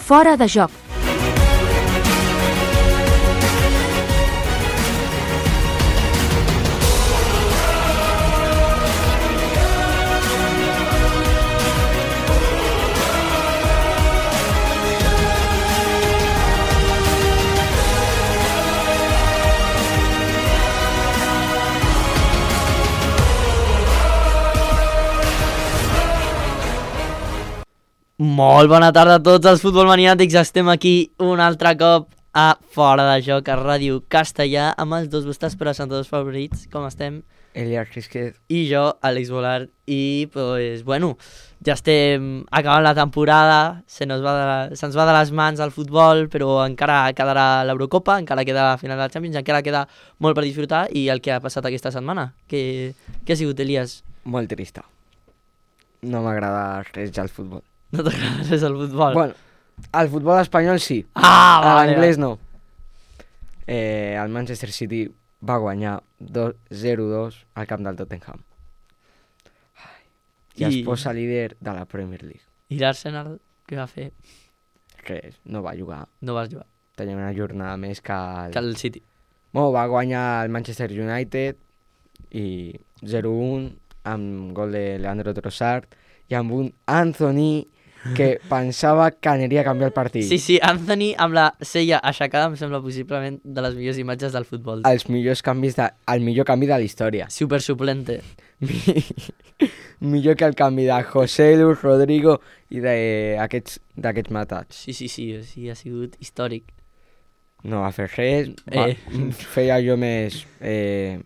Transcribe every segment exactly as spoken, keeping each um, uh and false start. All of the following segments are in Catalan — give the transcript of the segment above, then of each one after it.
Fora de joc. Molt bona tarda a tots els futbolmaniàtics. Estem aquí un altre cop a Fora de Joc, a Ràdio Castellà, amb els dos vostres presentadors favorits. Com estem? Elias Quisquet. I jo, Àlex Volart. I, pues, bueno, ja estem acabant la temporada, se nos va de, se'ns va de les mans el futbol, però encara quedarà l'Eurocopa, encara queda la final del Champions, encara queda molt per disfrutar. I el que ha passat aquesta setmana? Què, què ha sigut, Elias? Molt trista. No m'agrada res ja el futbol. No t'agrada res el futbol? Bueno, el futbol espanyol sí. Ah, vale. L'anglès no. Eh, el Manchester City va guanyar zero dos al camp del Tottenham. Ai, I, I es posa líder de la Premier League. I l'Arsenal què va fer? Res, no va jugar. No vas jugar. Tenia una jornada més que el... Que el City. Bueno, va guanyar el Manchester United i zero un amb gol de Leandro Trossard i amb un Anthony que pensava que aniria a canviar el partit. Sí, sí, Anthony amb la cella aixecada em sembla possiblement de les millors imatges del futbol. Els millors canvis de, el millor canvi de la història. Super suplente. Millor que el canvi de José Luis Rodrigo i d'aquests d'aquests matats. Sí, sí, sí, sí, ha sigut històric. No va fer res, va, Eh. feia jo més... Eh,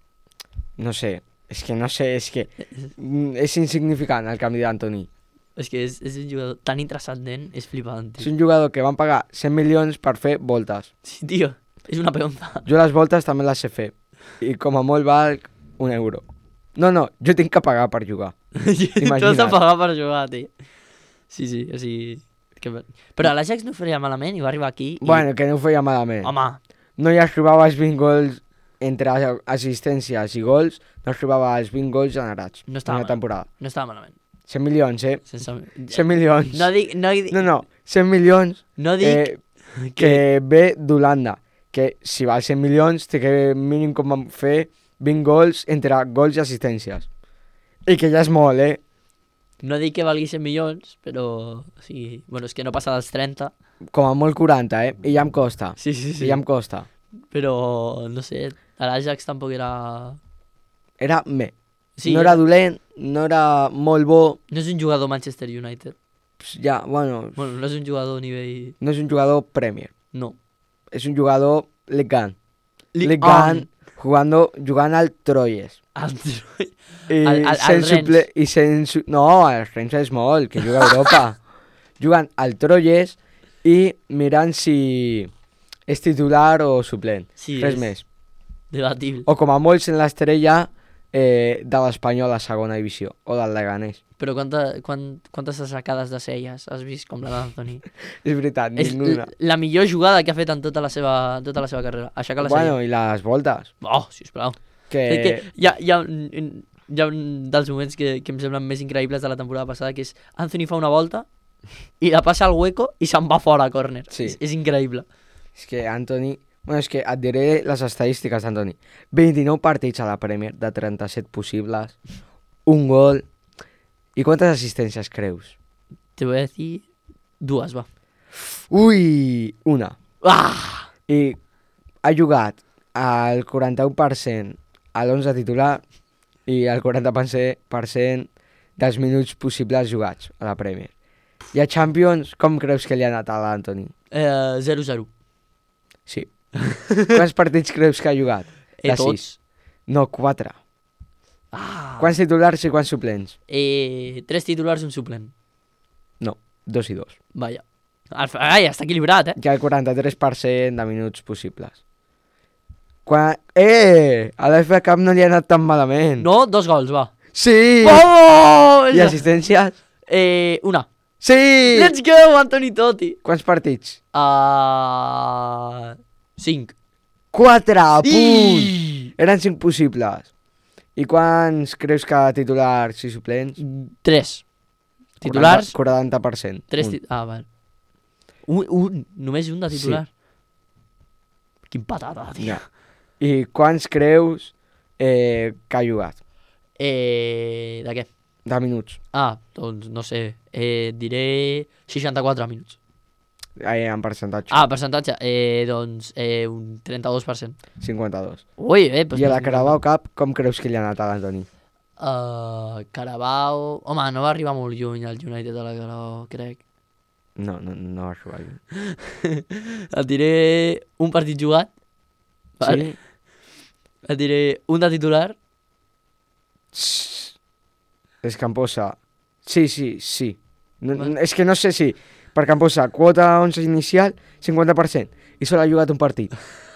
no sé, és que no sé, és que és insignificant el canvi d'Anthony. És que és, és un jugador tan intrascendent, és flipant, És tio. un jugador que van pagar cent milions per fer voltes. Sí, tio, és una peonza. Jo les voltes també les sé fer. I com a molt valc un euro. No, no, jo tinc que pagar per jugar. Tu has de Imagina't. pagar per jugar, tio. Sí, sí, o sigui... Que... Però l'Ajax no ho faria malament i va arribar aquí i... Bueno, que no ho feia malament. Home, No hi arribava als vint gols entre assistències i gols, no arribava als vint gols generats No en estava una mal. temporada. no estava malament. cent milions, eh? Sense... cent milions. No dic... No, dic, No, no, cent milions no dic eh, que ve d'Holanda. Que si val cent milions té que mínim com a fer vint gols entre gols i assistències. I que ja és molt, eh? No dic que valgui cent milions, però... O sigui, bueno, és que no passa dels trenta. Com a molt quaranta, eh? I ja em costa. Sí, sí, sí. I ja em costa. Però, no sé, l'Ajax tampoc era... Era me. Sí, no era dolent, no era molt bo. No és un jugador Manchester United. Ja, bueno, Bueno, no és un jugador a nivell... no és un jugador Premier. No. És un jugador Ligue un. Ligue Ligue un, jugando, jugant al Troyes. El... I Al- al- al sent Rennes. suple- I sent... su- No, el Rennes és molt, que juga a Europa. Jugant al Troyes i mirant si és titular o suplent. Sí, Res és més. debatible. O com a molts en l'estrella eh, de l'Espanyol a segona divisió, o del Leganés. Però quanta, quant, quantes assecades de celles has vist com la d'Anthony? És veritat, És ninguna. l- la millor jugada que ha fet en tota la seva, tota la seva carrera. Aixecar la Bueno, cella. i les voltes. Oh, sisplau. Que... És que hi ha, hi, ha un, un- hi ha un dels moments que, que em semblen més increïbles de la temporada passada, que és Anthony fa una volta i la passa al hueco i se'n va fora a córner. Sí. És, és increïble. És que Anthony... Bueno, és que et diré les estadístiques d'Anthony. vint-i-nou partits a la Premier, de trenta-set possibles, un gol... I quantes assistències creus? Te voy a decir dues, va. Ui! Una. Ah! I ha jugat el quaranta-u per cent a l'onze titular i el quaranta per cent dels minuts possibles jugats a la Premier. I a Champions, com creus que li ha anat a l'Anthony? Eh, zero zero. Sí. Quants partits creus que ha jugat? Eh, De tots. sis. No, quatre. Ah! Quants titulars i quants suplents? Eh, tres titulars i un suplent. No, dos i dos. Vaja. Al- Ai, està equilibrat, eh? Hi ha el quaranta-tres per cent de minuts possibles. Quan... Eh! A l'F A Cup no li ha anat tan malament. No, dos gols, va. Sí! Vamos! I assistències? Eh, una. Sí! Let's go, Anthony Totti. Quants partits? Uh, cinc. Quatre, a punt! I... Eren cinc possibles. I quants creus que titulars i suplents? Tres. Titulars? quaranta per cent. Tres Un. tit... Ah, val. Un, un, només un de titular. Sí. Quin patata, tio. Ja. I quants creus eh, que ha jugat? Eh, de què? De minuts. Ah, doncs no sé. Eh, diré seixanta-quatre minuts. Eh, en percentatge. Ah, percentatge. Eh, doncs eh, un trenta-dos per cent. cinquanta-dos. Ui, eh. Doncs I a la Carabao Cup, com creus que li ha anat a l'Antoni? Uh, Carabao... Home, no va arribar molt lluny el United a la Carabao, crec. No, no, no va jugar lluny. Et diré un partit jugat. Vale. Sí? Et diré un de titular. És que em posa... Sí, sí, sí. No, Vale. és que no sé si... Perquè em posa quota onze inicial, cinquanta per cent. I sol ha jugat un partit.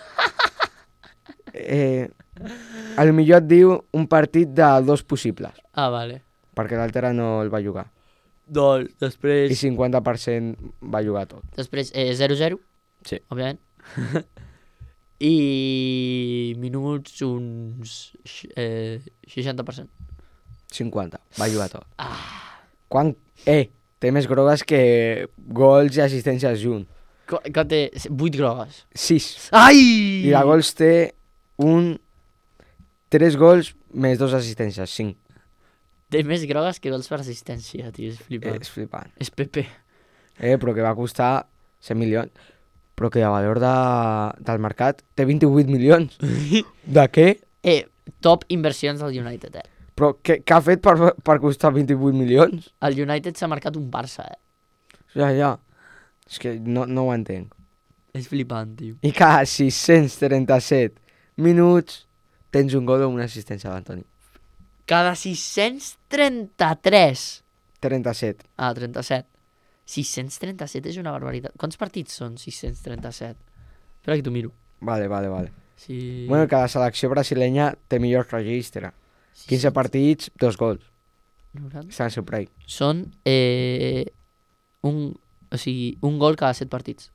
eh, a lo millor et diu un partit de dos possibles. Ah, vale. Perquè l'altre no el va jugar. Doncs, després... I cinquanta per cent va jugar tot. Després, eh, zero zero. Sí. Òbviament. I minuts uns eh, seixanta per cent. cinquanta. Va jugar tot. Ah. Quan... Eh, té més grogues que gols i assistències junt. Co- Que té vuit grogues. sis. Ai! I de gols té un... tres gols més dos assistències, cinc. Té més grogues que gols per assistència, tio. És Eh, flipant. és flipant. És P P. Eh, però que va costar cent milions. Però que de valor de, del mercat té vint-i-vuit milions. De què? Eh, top inversions del United, eh. Però què, què ha fet per, per costar vint-i-vuit milions? El United s'ha marcat un Barça, eh. Ja, ja. És que no, no ho entenc. És flipant, tio. I cada sis-cents trenta-set minuts tens un gol o una assistència d'Antoni. Cada sis-cents trenta-tres. trenta-set. Ah, trenta-set. sis-cents trenta-set és una barbaritat. Quants partits són sis-cents trenta-set? Espera que t'ho miro. Vale, vale, vale. Sí. Bueno, que la selecció brasilenya té millor registre. quinze partits, dos gols. noranta. Està en el seu prei. Són eh, un, o sigui, un gol cada set partits.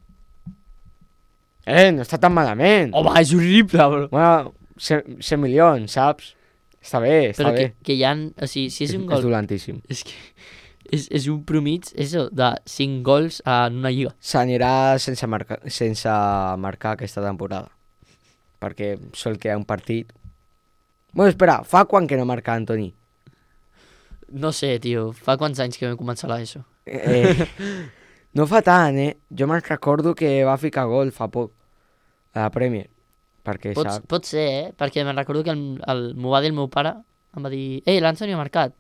Eh, no està tan malament. Home, és horrible, bro. Bueno, cent milions, saps? Està bé, està Però bé. que, que hi ha... O sigui, si és un És gol... dolentíssim. És que és, és un promig eso, de cinc gols en una lliga. S'anirà sense, marcar, sense marcar aquesta temporada. Perquè sol quedar un partit. Bueno, espera, fa quan que no marca Antoni? No sé, tio. Fa quants anys que vam començar l'ESO? Eh, no fa tant, eh? Jo me'n recordo que va ficar gol fa poc a la Premier. Perquè Pot, sap... pot ser, eh? Perquè me'n recordo que el, el meu avi, el meu pare, em va dir «Ei, l'Anthony ha marcat».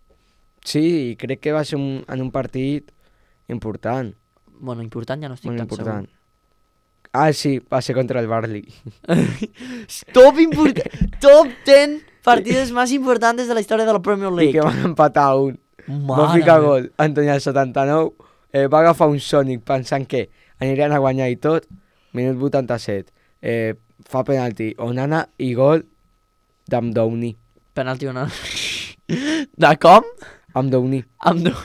Sí, crec que va ser un, en un partit important. Bueno, important ja no estic Molt tan important. Ah, sí, va ser contra el Barley. segur. Top important, top ten partidos más importantes de la història de la Premier I League. que van empatar a un. Va Mare ficar meva. gol. Antoni al setanta-nou eh, va agafar un Sonic pensant que anirien a guanyar i tot. Minut vuitanta-set. Eh, fa penalti Onana i gol d'Amdouni. Penalti o no? De com? Amdouni. Amb no...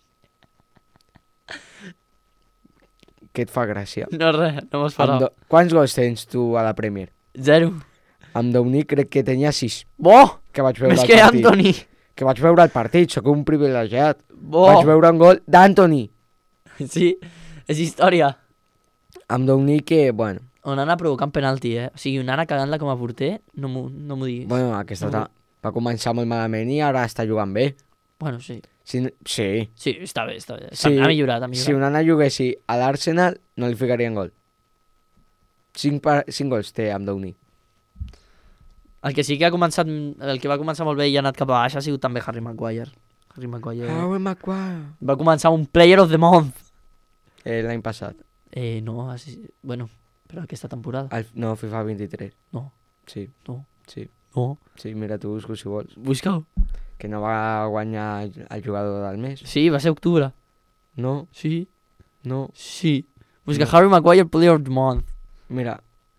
Què et fa gràcia? No res, no m'esperava. Amdo... Quants gols tens tu a la Premier? Zero. Amdouni crec que tenia sis. Bo! Que vaig veure Més el que partit. Anthony. Que vaig veure el partit, sóc un privilegiat. Bo! Vaig veure un gol d'Anthony. Sí, és història. Amdouni que, bueno, Onana provocant penalti, eh? O sigui, Onana cagant-la com a porter, no m'ho no m'ho diguis. bueno aquesta No. ta... va començar molt malament i ara està jugant bé. Bueno, sí. Sí, sí. Sí, està bé, està bé. Està, Sí, ha millorat, ha Si millorat. Onana juguessi a l'Arsenal, no li ficarien gol. Cinc, par... Cinc gols té Amdouni. El que sí que ha començat, el que va començar molt bé i ha anat cap a baix ha sigut també Harry Maguire. Harry Maguire Harry Maguire. va començar un Player of the Month. Eh, L'any passat. Eh, no, així, bueno, però aquesta temporada. Al... No, FIFA vint-i-tres. No, Sí, no, sí. no. Sí, mira, tu busco si vols. Busca-ho. Que no va guanyar el jugador del mes. Sí, va ser octubre. No, Sí, no. sí. Busca No. Harry Maguire Player of the Month. Mira.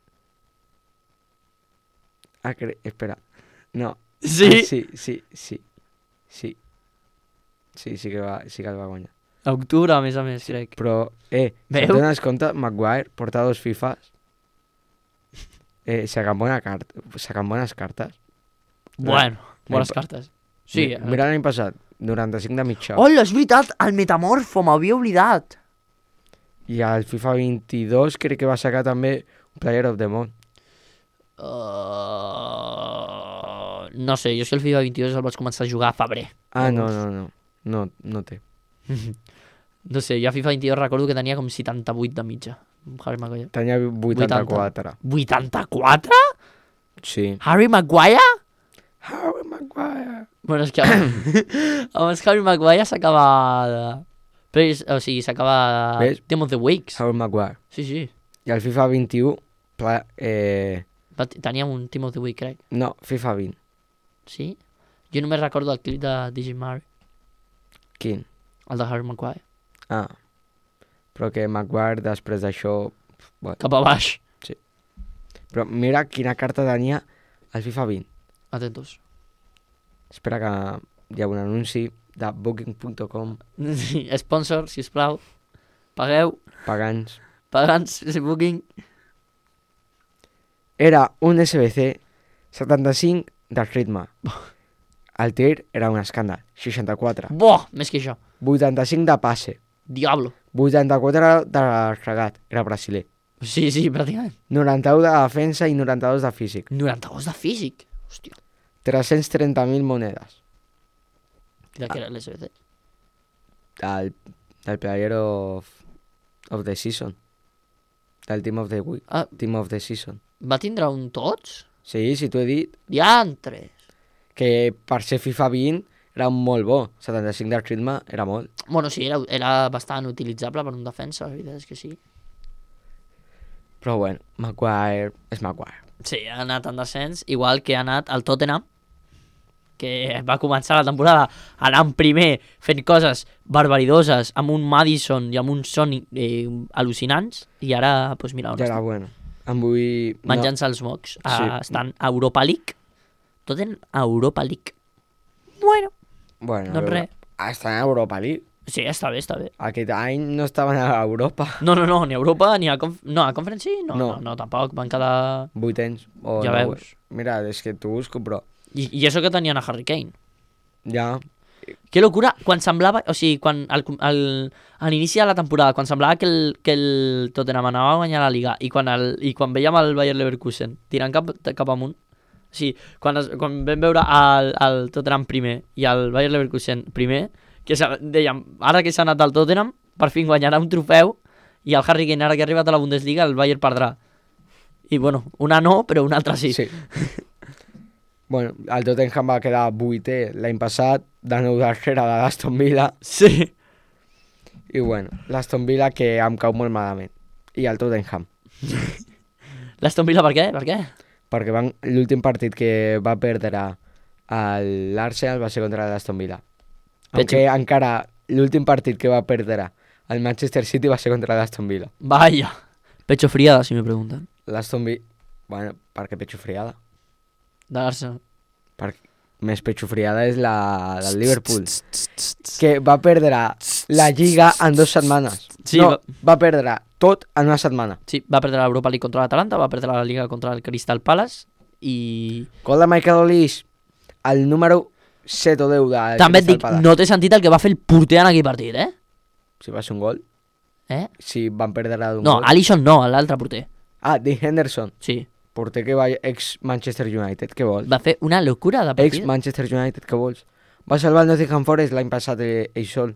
Ah, cre... espera. No. Sí? Ah, sí, sí, sí. Sí. Sí, sí que, va, sí que el va guanyar. A octubre, a més a més, crec. Però, eh, si Veu? et dones compte, Maguire porta dos FIFAs. Eh, sacan, bona carta, sacan bones cartes. Bueno, bones pa- cartes. Sí. Mi- Mira l'any passat, noranta-cinc de mitja. Hola, és veritat, el metamorfo, m'havia oblidat. I al FIFA vint-i-dos crec que va sacar també un Player of the Month. Uh... No sé, jo si el FIFA vint-i-dos el vaig començar a jugar a febrer. Ah, no, no, no. No, no té. No sé, jo a FIFA vint-i-dos recordo que tenia com setanta-vuit de mitja. Harry Maguire. Tenia vuitanta-quatre. vuitanta-quatre? Sí. Harry Maguire? Harry Maguire. Bueno, és que amb el Harry Maguire s'acaba de... Però, és- o sigui, s'acaba de... Ves? Team of the Weeks. Harry Maguire. Sí, sí. I al FIFA vint-i-u, pla, eh, Va- Tenia un Team of the Week, crec. no, FIFA vint. Sí? Jo només recordo el clip de Digimari, Quin? el de Harry Maguire. Ah. Però que Maguire després d'això... Bueno. Cap a baix. Però mira quina carta tenia al FIFA vint. Atentos. Espera que hi ha un anunci de booking punt com, Sponsor, sisplau. Pagueu. pagants. Pagants, booking. Era un S B C setanta-cinc de ritme. El tir era un escàndal, seixanta-quatre. Boh, més que això. vuitanta-cinc de passe. Diablo. vuitanta-quatre de regat, era brasiler. Sí, sí, pràcticament. noranta-u de defensa i noranta-dos de físic. noranta-dos de físic. Hòstia. tres-cents trenta mil monedes. De què era l'S B C? Del, del player of, of the season. Del team of the week. Ah, Team of the season. va tindre un tots? Sí, sí, t'ho he dit. Diantres. Que per ser FIFA vint era molt bo. setanta-cinc de ritme era molt. Bueno, sí, era, era bastant utilitzable per un defensa, la veritat és que sí. Però bueno, Maguire és Maguire. Sí, ha anat en descens, igual que ha anat al Tottenham, que va començar la temporada anant primer, fent coses barbaridoses, amb un Madison i amb un Son eh, al·lucinants, i ara, doncs mira on Ja era està. bueno. Em vull... Menjant-se els mocs. Sí. Uh, estan a Europa League. Tottenham a Europa League. Bueno, No, bueno, doncs res. Està en Europa League. Sí, està bé, està bé. Aquest any no estaven a Europa. No, no, no, ni a Europa, ni a... Conf... No, a Conference sí? No, no, No. no, tampoc. Van quedar... Vuitens. O Ja nou. veus. Mira, és que t'ho busco, però... I, I això que tenien a Harry Kane. Ja... Que locura, quan semblava, o sigui, quan al, al, a l'inici de la temporada, quan semblava que el, que el Tottenham anava a guanyar la Liga i quan, el, i quan veiem el Bayer Leverkusen tirant cap, cap amunt, o sigui, quan, es, quan vam veure el, el Tottenham primer i el Bayer Leverkusen primer, que sa- dèiem, ara que s'ha anat al Tottenham, per fin guanyarà un trofeu, i el Harry Kane, ara que ha arribat a la Bundesliga, el Bayern perdrà. I bueno, una no, però una altra sí. Sí. Bueno, el Tottenham va quedar vuitè l'any passat, de nou darrere de l'Aston Villa, Sí. i bueno, l'Aston Villa que em cau molt malament. I el Tottenham, L'Aston Villa per què? Per què? perquè van l'últim partit que va perdre a l'Arsenal va ser contra l'Aston Villa. Petxo. Aunque encara l'últim partit que va perdre el Manchester City va ser contra l'Aston Villa. Vaya. Pecho friada, si me preguntan. L'Aston Villa... Bueno, perquè pecho friada. De l'Arsenal. Perquè més pecho friada és la del Liverpool, que va perdre la Lliga en dues setmanes. Sí, no, va- va perdre tot en una setmana. Sí, va perdre l'Europa League contra l'Atalanta, va perdre la Liga contra el Crystal Palace i... Gol de Michael Olise, el número set o deu de També et Crystal dic, Palace. no té sentit el que va fer el porter en aquell partit, eh? Si va ser un gol, eh? si van perdre d'un No, gol. Alisson no, l'altre porter. Ah, Dean Henderson, Sí, porter que va ex-Manchester United, què vols? va fer una locura de partit. Ex-Manchester United, què vols? Va salvar el Nottingham Forest l'any passat eh, ell sol,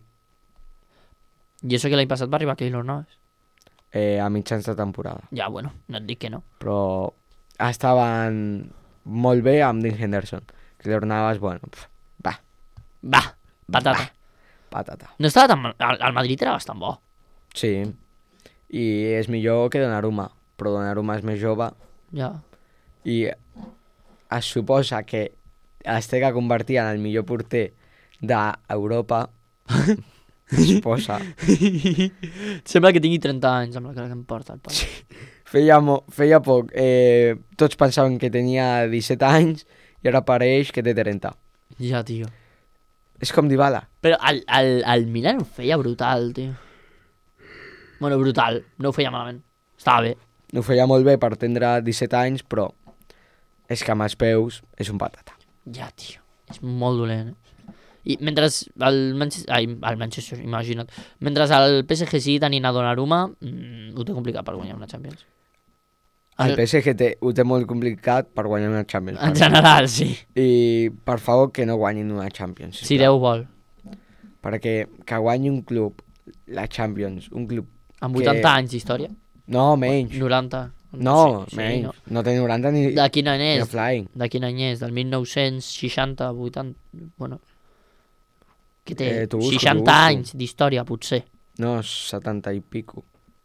I això que l'any passat va arribar Keylor Navas. eh, a mitjans de temporada. Ja, bueno, no et dic que no. Però estaven molt bé amb Dean Henderson. Que li Navas, bueno, pf, va, Va, patata. patata. No estava tan mal. El, el Madrid era bastant bo. Sí, i és millor que Donnarumma, però Donnarumma és més jove Ja. i es suposa que es té que convertir en el millor porter d'Europa. Es suposa. Sembla que tingui trenta anys amb la cara que em porta el pare. Feia, mo feia poc, eh, tots pensaven que tenia disset anys i ara pareix que té trenta. Ja, tio. És com Dybala. Però el, el, el Milan ho feia brutal, tio. Bueno, brutal. No ho feia malament. Estava bé. Ho feia molt bé per tindre disset anys, però és que amb els peus és un patata. Ja, tio. És molt dolent, eh? I mentre el Manchester, ai, el Manchester, imagina't, mentre el P S G sigui tenint a Donnarumma, mmm, ho té complicat per guanyar una Champions. El P S G té, ho té molt complicat per guanyar una Champions. En general, sí. I, per favor, que no guanyin una Champions. Si Déu vol. Perquè que guanyi un club, la Champions, un club... Amb que... vuitanta anys d'història? No, menys. noranta. No, sí, sí, menys. no. No té noranta ni... De quin any ni és? a flying. De quin any és? Del mil nou-cents seixanta, vuitanta... Bueno... Que té Eh, t'ho busco, seixanta t'ho busco. anys d'història, potser. No, setanta i pico.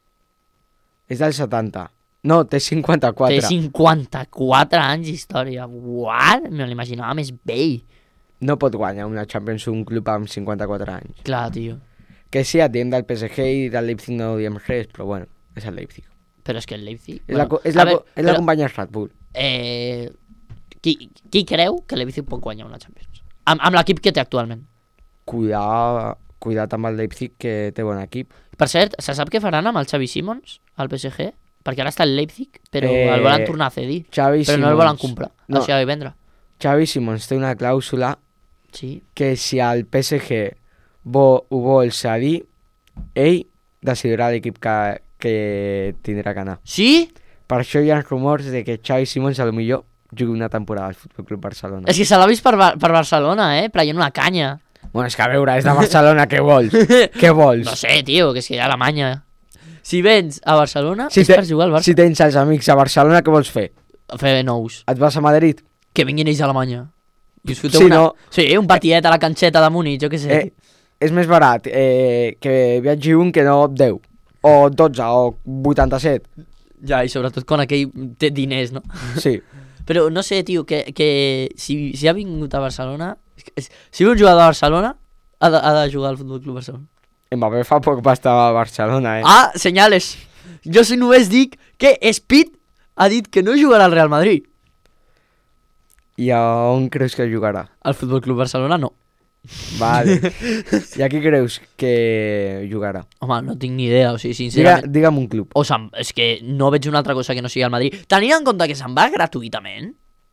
És del setanta. No, té cinquanta-quatre. Té cinquanta-quatre anys d'història. What? Me l'imaginava més vell. No pot guanyar una Champions un club amb cinquanta-quatre anys. Clar, tio. Que sí, et diem del P S G i del Leipzig no diem res, però bueno, és el Leipzig. Però és que el Leipzig... És la, bueno, co- és la, a veure, co- és la però, companya Red Bull. eh, qui, qui creu que el Leipzig pot guanyar una Champions? Amb, amb l'equip que té actualment. Cuidar, cuidat amb el Leipzig, que té bon equip. Per cert, se sap què faran amb el Xavi Simons, al P S G? Perquè ara està el Leipzig, però Eh, el volen tornar a cedir. Xavi Però Simons, no el volen comprar, no. o sigui, vendre. Xavi Simons té una clàusula Sí. que si el P S G vo, ho vol cedir, ell decidirà l'equip que, que tindrà que anar. Sí? Per això hi ha rumors de que Xavi Simons a lo millor jugui una temporada al Futbol Club Barcelona. És que se l'ha vist per, Bar- per Barcelona, eh? Prenent una canya. Bueno, és que a veure, és de Barcelona, què vols? Què vols? No sé, tio, que és que hi ha Alemanya. Si vens a Barcelona, Si és te- per jugar al Barça. Si tens els amics a Barcelona, què vols fer? Fer nous. Et vas a Madrid? Que vinguin ells a Alemanya. I us foteu Si una... no- Sí, un patiet a la canxeta de Múnich, jo què sé. Eh, és més barat eh, que viatgi un que no deu. O dotze, o vuitanta-set. Ja, i sobretot quan aquell té diners, no? Sí. Però no sé, tio, que, que si, si ha vingut a Barcelona... és- Si ve un jugador a Barcelona, ha de, ha de jugar al Futbol Club Barcelona. Mbappé fa poc va estar a Barcelona, eh? Ah, senyales. Jo si només dic que Speed ha dit que no jugarà al Real Madrid. I a on creus que jugarà? Al Futbol Club Barcelona no. Vale. I a qui creus que jugarà? Home, no tinc ni idea, o sigui, Diga, sincerament... digue'm un club. O se'n... És que no veig una altra cosa que no sigui el Madrid. Tenint en compte que se'n va gratuïtament...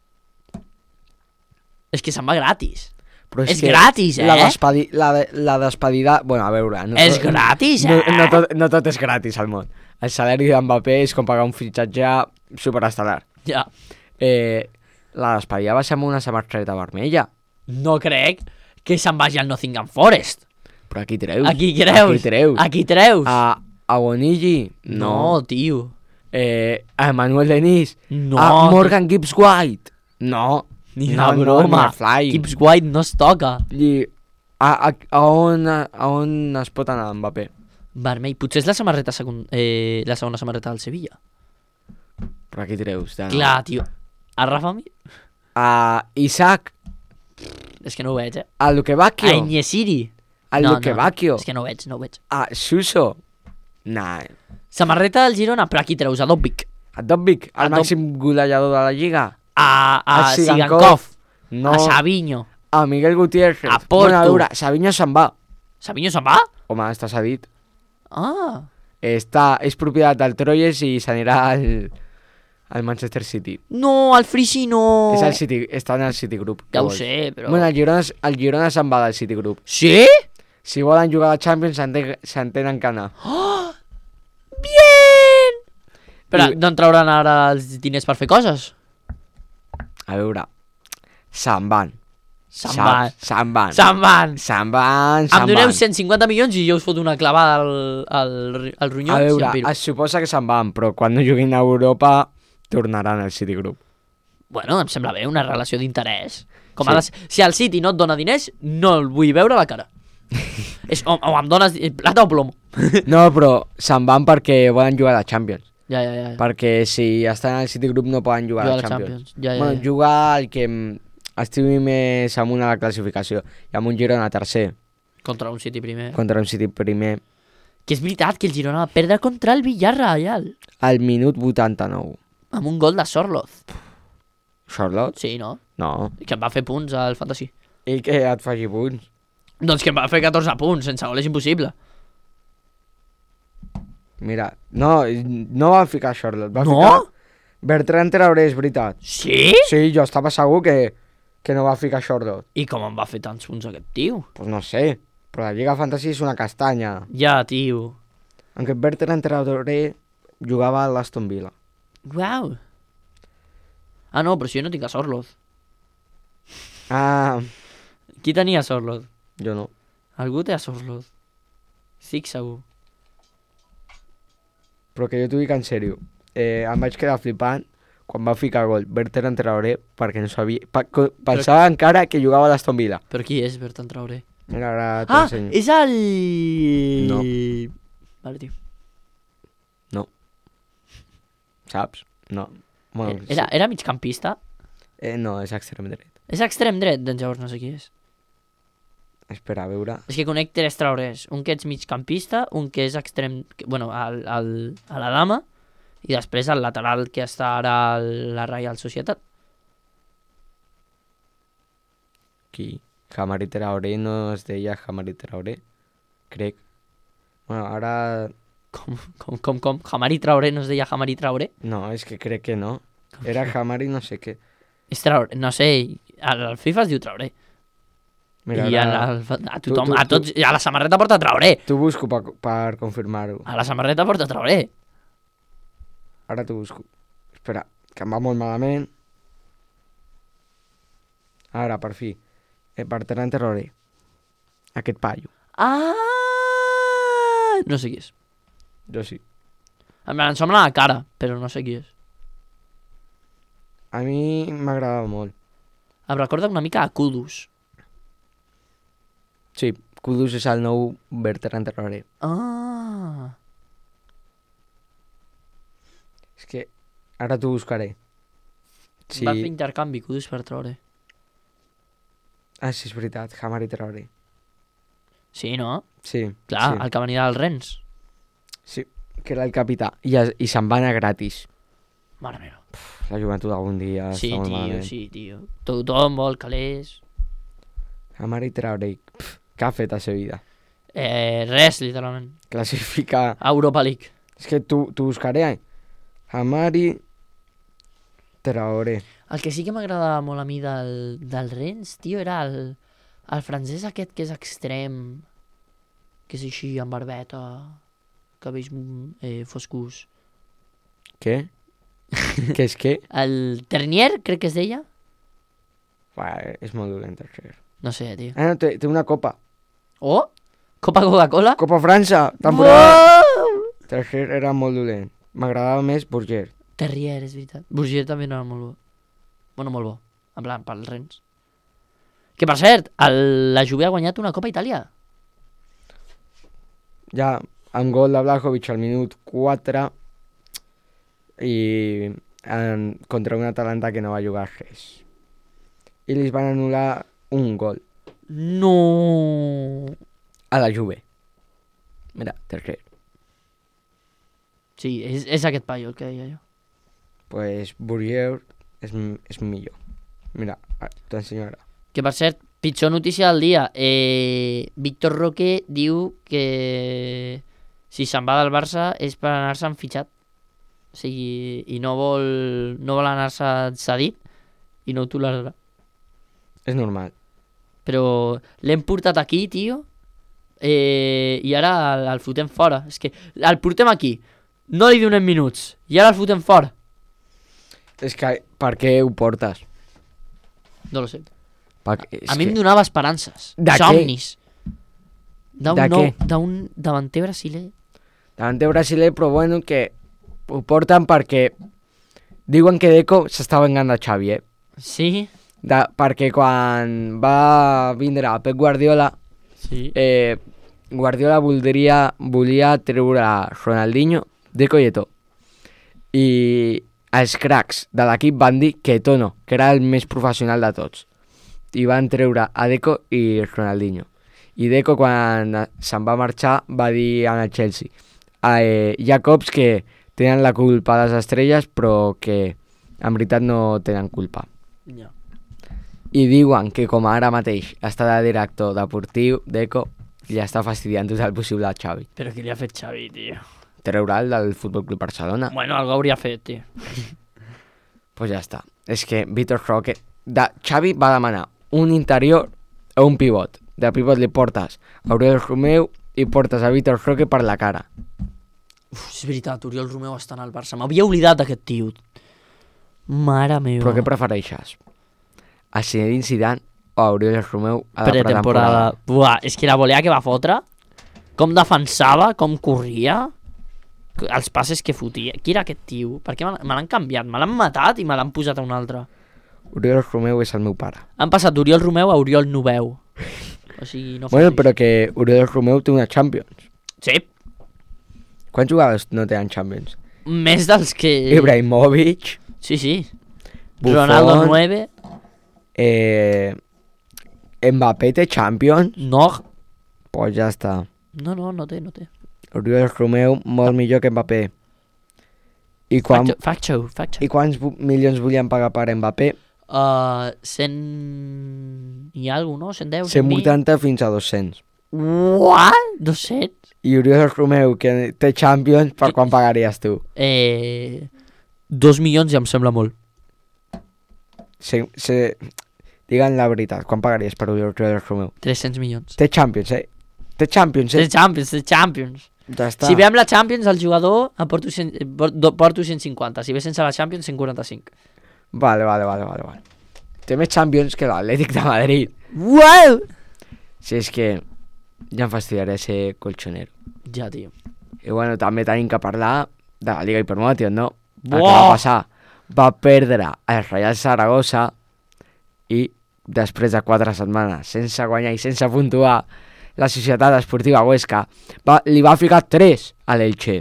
És que se'n va gratis. Però És que gratis, eh? La, despedi, la, de, la despedida... Bueno, a veure... No És tot- gratis, no, eh? no, tot, no tot és gratis al món. El salari d'Mbappé és com pagar un fitxatge superestel·lar. Ja. Eh, la despedida va ser amb una samarreta vermella. No crec que se'n vagi al Nottingham Forest. Però aquí treus. Aquí creus? Aquí treus. Aquí treus? A, a Bonigi? no, No. tio. Eh, a Emmanuel Denis? No. A Morgan Gibbs White? No. Ni no, una broma. No, flying. Gibbs White no es toca. I a, a, a, on, a on es pot anar Mbappé? Vermell. Potser és la samarreta segon... eh, la segona samarreta del Sevilla. Però aquí treus. Ja no. Clar, tio. A Rafa Mir? A Isaac? És que no ho veig, eh? A Luque A Bacchio? Iñesiri? A no, Luque no. Bacchio? És que no ho veig, no ho veig. A Suso? Nah. Samarreta del Girona, però aquí treus a Dobbik. A Dobbik? A El Dob- màxim golejador de la Lliga? A, a A Sigankov. Sigankov. No. A Savinho. A Miguel Gutiérrez? A Porto. Bueno, a veure, Savinho se'n va. Savinho se'n va? Home, està cedit. Ah. Està, és propietat del Troyes i s'anirà al, al Manchester City. No, el Frisi no. És el City, està en el City Group. Ja què ho vols? sé, però... Bueno, el Girona, el Girona se'n va del City Group. Sí? Si volen jugar a la Champions s'enten- s'entenen que anar. Oh! Bien! Però I- d'on trauran ara els diners per fer coses? A veure, se'n van. Se'n Se- van. Se'n van. Se'n van. Se'n van, se'n Em doneu van. cent cinquanta milions i jo us foto una clavada al, al, al ronyó. A i veure, em piro. es suposa que se'n van, però quan no juguin a Europa tornaran al City Group. Bueno, em sembla bé, una relació d'interès. Com Sí. ha de ser- Si el City no et dona diners, no el vull veure a la cara. És, o, o em dones di- plata o plomo. No, però se'n van perquè volen jugar a la Champions. Ja, ja, ja. Perquè si estan al City Group no poden jugar Jugar a a la la Champions. Champions. Ja, ja, Bueno, ja. jugar el que mm, estigui més amunt a la classificació. I amb un Girona tercer, Contra un City primer. contra un City primer, Que és veritat que el Girona va perdre contra el Villarreal. al minut vuitanta-nou. Amb un gol de Sorloz. Charlotte? Sí, no? No. Que em va fer punts al Fantasy. Ell que et faci punts. Doncs que em va fer catorze punts, sense gol és impossible. Mira, no, no va ficar Charlotte, va No? ficar Bertran Traoré, és veritat. Sí? Sí, jo estava segur que... que no va ficar Charlotte? I com em va fer tants punts aquest tio? Pues no sé, però la Lliga Fantasy és una castanya. Ja, tio. Aunque Bertrand Traoré jugava a l'Aston Villa. Uau. Ah, no, però si jo no tinc a Sorloth. Ah, Qui tenia Sorloth? jo no. Algú té a Sorloth. Estic segur. Però que jo t'ho dic en sèrio. Eh, em vaig quedar flipant quan va ficar gol Bertrand Traoré perquè no sabia... Pa, co, pensava Però... encara que jugava a l'Aston Villa. Però qui és Bertrand Traoré? Mira, ara Ah, t'ensenyo. és el... No. Vale, tio. No. Saps? No. Bueno, Era, era migcampista? sí. eh, no, és extrem dret. És extrem dret, doncs llavors no sé qui és. Espera, a veure... És que conec tres Traorés. Un que ets migcampista, un que és extrem... que- Bueno, al, al, a la dama, i després el lateral que està ara a la Reial Societat. Qui? Hamari Traoré no es deia Hamari Traoré? Crec. Bueno, ara... Com, com, com, com? Hamari Traoré no es deia Hamari Traoré? No, és que crec que no. Era Hamari no sé què. És Traoré, no sé, al, al FIFA es diu Traoré. Mira, I a, ara... la, a tothom, tu- tu- a tots, a la samarreta porta Traoré. T'ho busco per, per confirmar-ho. A la samarreta porta Traoré. Ara t'ho busco. Espera, que em va molt malament. Ara, per fi. Eh, Bertrand Traoré. Aquest paio. Ah! No sé qui és. Jo sí. Em em sembla la cara, però no sé qui és. A mi m'agradava molt. Em recorda una mica a Kudus. Sí, Kudus és el nou Bertrand Traoré. Ah! És que ara t'ho buscaré. Sí. Va fer intercanvi Kudus per Traoré. Ah, sí, és veritat. Hamari Traoré. Sí, no? Sí. Clar, sí. el que venia del Rennes. Sí, que era el capità. I, es- i se'n va anar gratis. Mare meva. La joventut algun dia Sí, està molt tio, malament. sí, tio. Tothom vol calés. Hamari Traoré. Pff, què ha fet a Sevilla? Eh, res, literalment. Classifica... A Europa League. És que t'ho t'ho buscaré. Eh? Hamari Traoré. El que sí que m'agradava molt a mi del, del Rennes, tio, era el, el francès aquest que és extrem, que és així, amb barbeta, cabells mm, eh, foscos. Què? Què és què? El Ternier, crec que es deia? Uah, és molt dolent el Ter. No sé, tio. Ah, no, té, té una copa. Oh? Copa Coca-Cola? Copa França, temporada. Wow! Ter era molt dolent. M'agradava més Burger. Terrier, és veritat. Bourgier també no era molt bo. Bueno, molt bo. En plan, pel Rennes. Que, per cert, el, la Juve ha guanyat una Copa Itàlia. Ja, amb gol de Blajovic al minut quatre i en, contra un Atalanta que no va jugar res. I li van anul·lar un gol No! a la Juve. Mira, tercer. Sí, és, és aquest paio el que deia jo. Pues Burger és, és millor. Mira, t'ho ensenyo ara. Que, per cert, pitjor notícia del dia. Eh, Víctor Roque diu que si se'n va del Barça és per anar-se'n fitxat. O sigui, i no vol, no vol anar-se cedit i no ho tolerarà. És normal. Però l'hem portat aquí, tio, eh, i ara el, el fotem fora. És que el portem aquí, no li donem minuts, i ara el fotem fora. És que, per què ho portes? No lo sé. Perquè, és A mi que... em donava esperances, De què? somnis. D'un De nou, què? d'un davanter brasiler. Davant brasiler, però bueno, que ho porten perquè diuen que Deco s'està vengant de Xavi, eh? Sí? De, perquè quan va vindre Pep Guardiola, Sí. eh, Guardiola voldria, volia treure Ronaldinho, Deco i Eto'o. I els cracs de l'equip van dir que Eto'o no, que era el més professional de tots. I van treure a Deco i Ronaldinho. I Deco, quan se'n va marxar, va dir en el Chelsea eh, hi ha cops que tenen la culpa de les estrelles, però que en veritat no tenen culpa. Ja. I diuen que com ara mateix està de director deportiu, Deco, li està fastidiant tot el possible a Xavi. Però qui li ha fet Xavi, tio? Treure'l del Futbol Club Barcelona. Bueno, algo hauria fet, tio. Pues ja està. És que Vitor Roque de, Xavi va demanar un interior o un pivot. De pivot li portes a Oriol Romeu i portes a Vitor Roque per la cara. Uf, és veritat, Oriol Romeu està en el Barça. M'havia oblidat d'aquest tio. Mare meva. Però què prefereixes? A Zinedine Zidane o a Oriol Romeu a la pretemporada? pretemporada? Buah, és que la volea que va fotre, com defensava, com corria, els passes que fotia. Qui era aquest tio? Per què me l'han canviat? Me l'han matat i me l'han posat a un altre. Oriol Romeu és el meu pare. Han passat d'Oriol Romeu a Oriol Noveu. O sigui, no Bueno, fotis. però que Oriol Romeu té una Champions. Sí, Quants jugadors no tenen Champions? més dels que... Ibrahimovic, Sí, sí. Buffon, Ronaldo nueve, eh, Mbappé té Champions, no, pues ja està. no, no, no té, no té. Oriol Romeu molt millor que Mbappé. I, quan, Fact, fact show, fact show. I quants bu- milions volien pagar per Mbappé? Uh, cent... i alguna, no? cent deu, cent cent vint? vuitanta fins a dos-cents. What? dos-cents? I Oriol Romeu, que té Champions, per quan pagaries tu? Eh... Dos milions ja em sembla molt. Se, se, digue'm la veritat, quan pagaries per Oriol Romeu? tres-cents milions. Té Champions, eh? Té Champions, Té eh? Champions, té Champions. Ja està. Si ve amb la Champions, el jugador em porto, cent, eh, porto porto cent cinquanta. Si ve sense la Champions, cent quaranta-cinc. Vale, vale, vale, vale, vale. Té més Champions que l'Atlètic de Madrid. Wow! Si és que ja em fastidiaré ser colchonero. Ja, tio. I bueno, també tenim que parlar de la Liga Hypermotion, no? El que Buah! va passar. Va perdre el Real Zaragoza i després de quatre setmanes sense guanyar i sense puntuar, la Societat Esportiva Huesca va, li va ficar tres a l'Elche.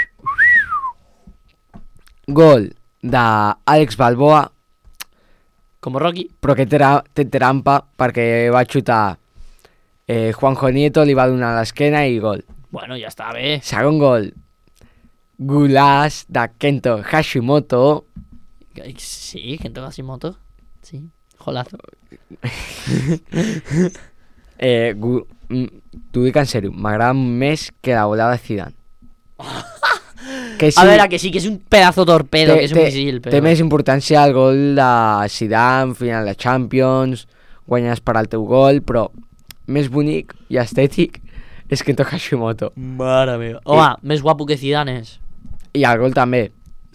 Gol d'Àlex Balboa, Com Rocky. però que té, té trampa perquè va xutar eh, Juanjo Nieto, li va donar a l'esquena i gol. Bueno, ja està bé. Segon gol, golaç de Kento Hashimoto. Sí, Kento Hashimoto. Sí, jolazo. Eh, gu, mm, T'ho dic en sèrio, m'agrada més que la volada de Zidane. Que sí, A veure, que sí, que és un pedazo torpedo, té, que és un té, misil, però... té més importància el gol de Zidane, final de Champions, guanyes per al teu gol, però més bonic i estètic és Kento Hashimoto. Mare meva. Home, més guapo que Zidane és. I el gol també.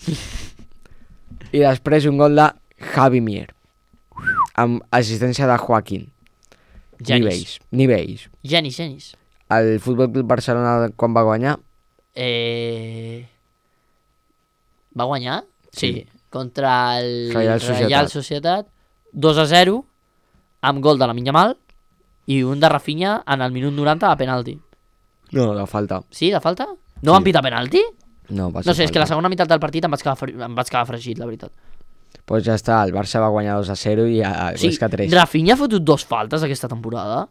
I després un gol de Javi Mier, amb assistència de Joaquín. Genis. Nivells, nivells. Genis, genis. El Futbol Club Barcelona quan va guanyar, Eh... Va guanyar? Sí. Sí. Contra el Real Real Societat. Societat. dos a zero, amb gol de la Yamal i un de Rafinha en el minut noranta a penalti. no, la falta. Sí, de falta? No Sí. van pitar penalti? No, va No ser sé, és que la falta. segona meitat del partit em vaig quedar, fre- em vaig quedar fregit, la veritat. Pues ja està, el Barça va guanyar dos a zero i el Sí, Huesca tres. Rafinha ha fotut dos faltes aquesta temporada.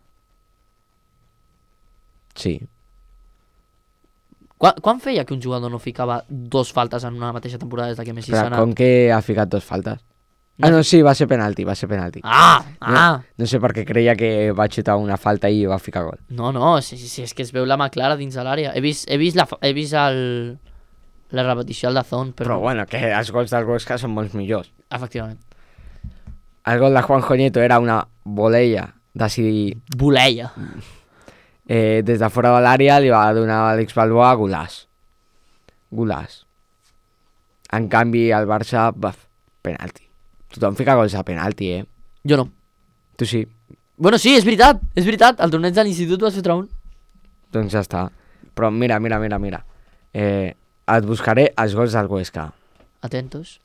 Sí. Quan, quan feia que un jugador no ficava dos faltes en una mateixa temporada des de que Messi s'ha Però anat? com que ha ficat dos faltes? Ah, no, sí, va ser penalti, va ser penalti. Ah, ah. No sé per què creia que va xutar una falta i va ficar gol. No, no, si, si, si és que es veu la mà clara dins de l'àrea. He vist, he vist, la, fa- he vist el, la repetició al Dazón, però... Però bueno, que els gols del Huesca són molt millors. Efectivament. El gol de Juanjo Nieto era una volella decidir Voleia. eh, des de fora de l'àrea, li va donar a Àlex Balboa golaç. Golaç. En canvi, el Barça, baf, penalti. Tothom fica gols a penalti, eh? Jo no. Tu sí. Bueno, sí, és veritat, és veritat. El torneig de l'institut vas fotre un. Doncs ja està. Però mira, mira, mira, mira. Eh, et buscaré els gols del Huesca. Atentos.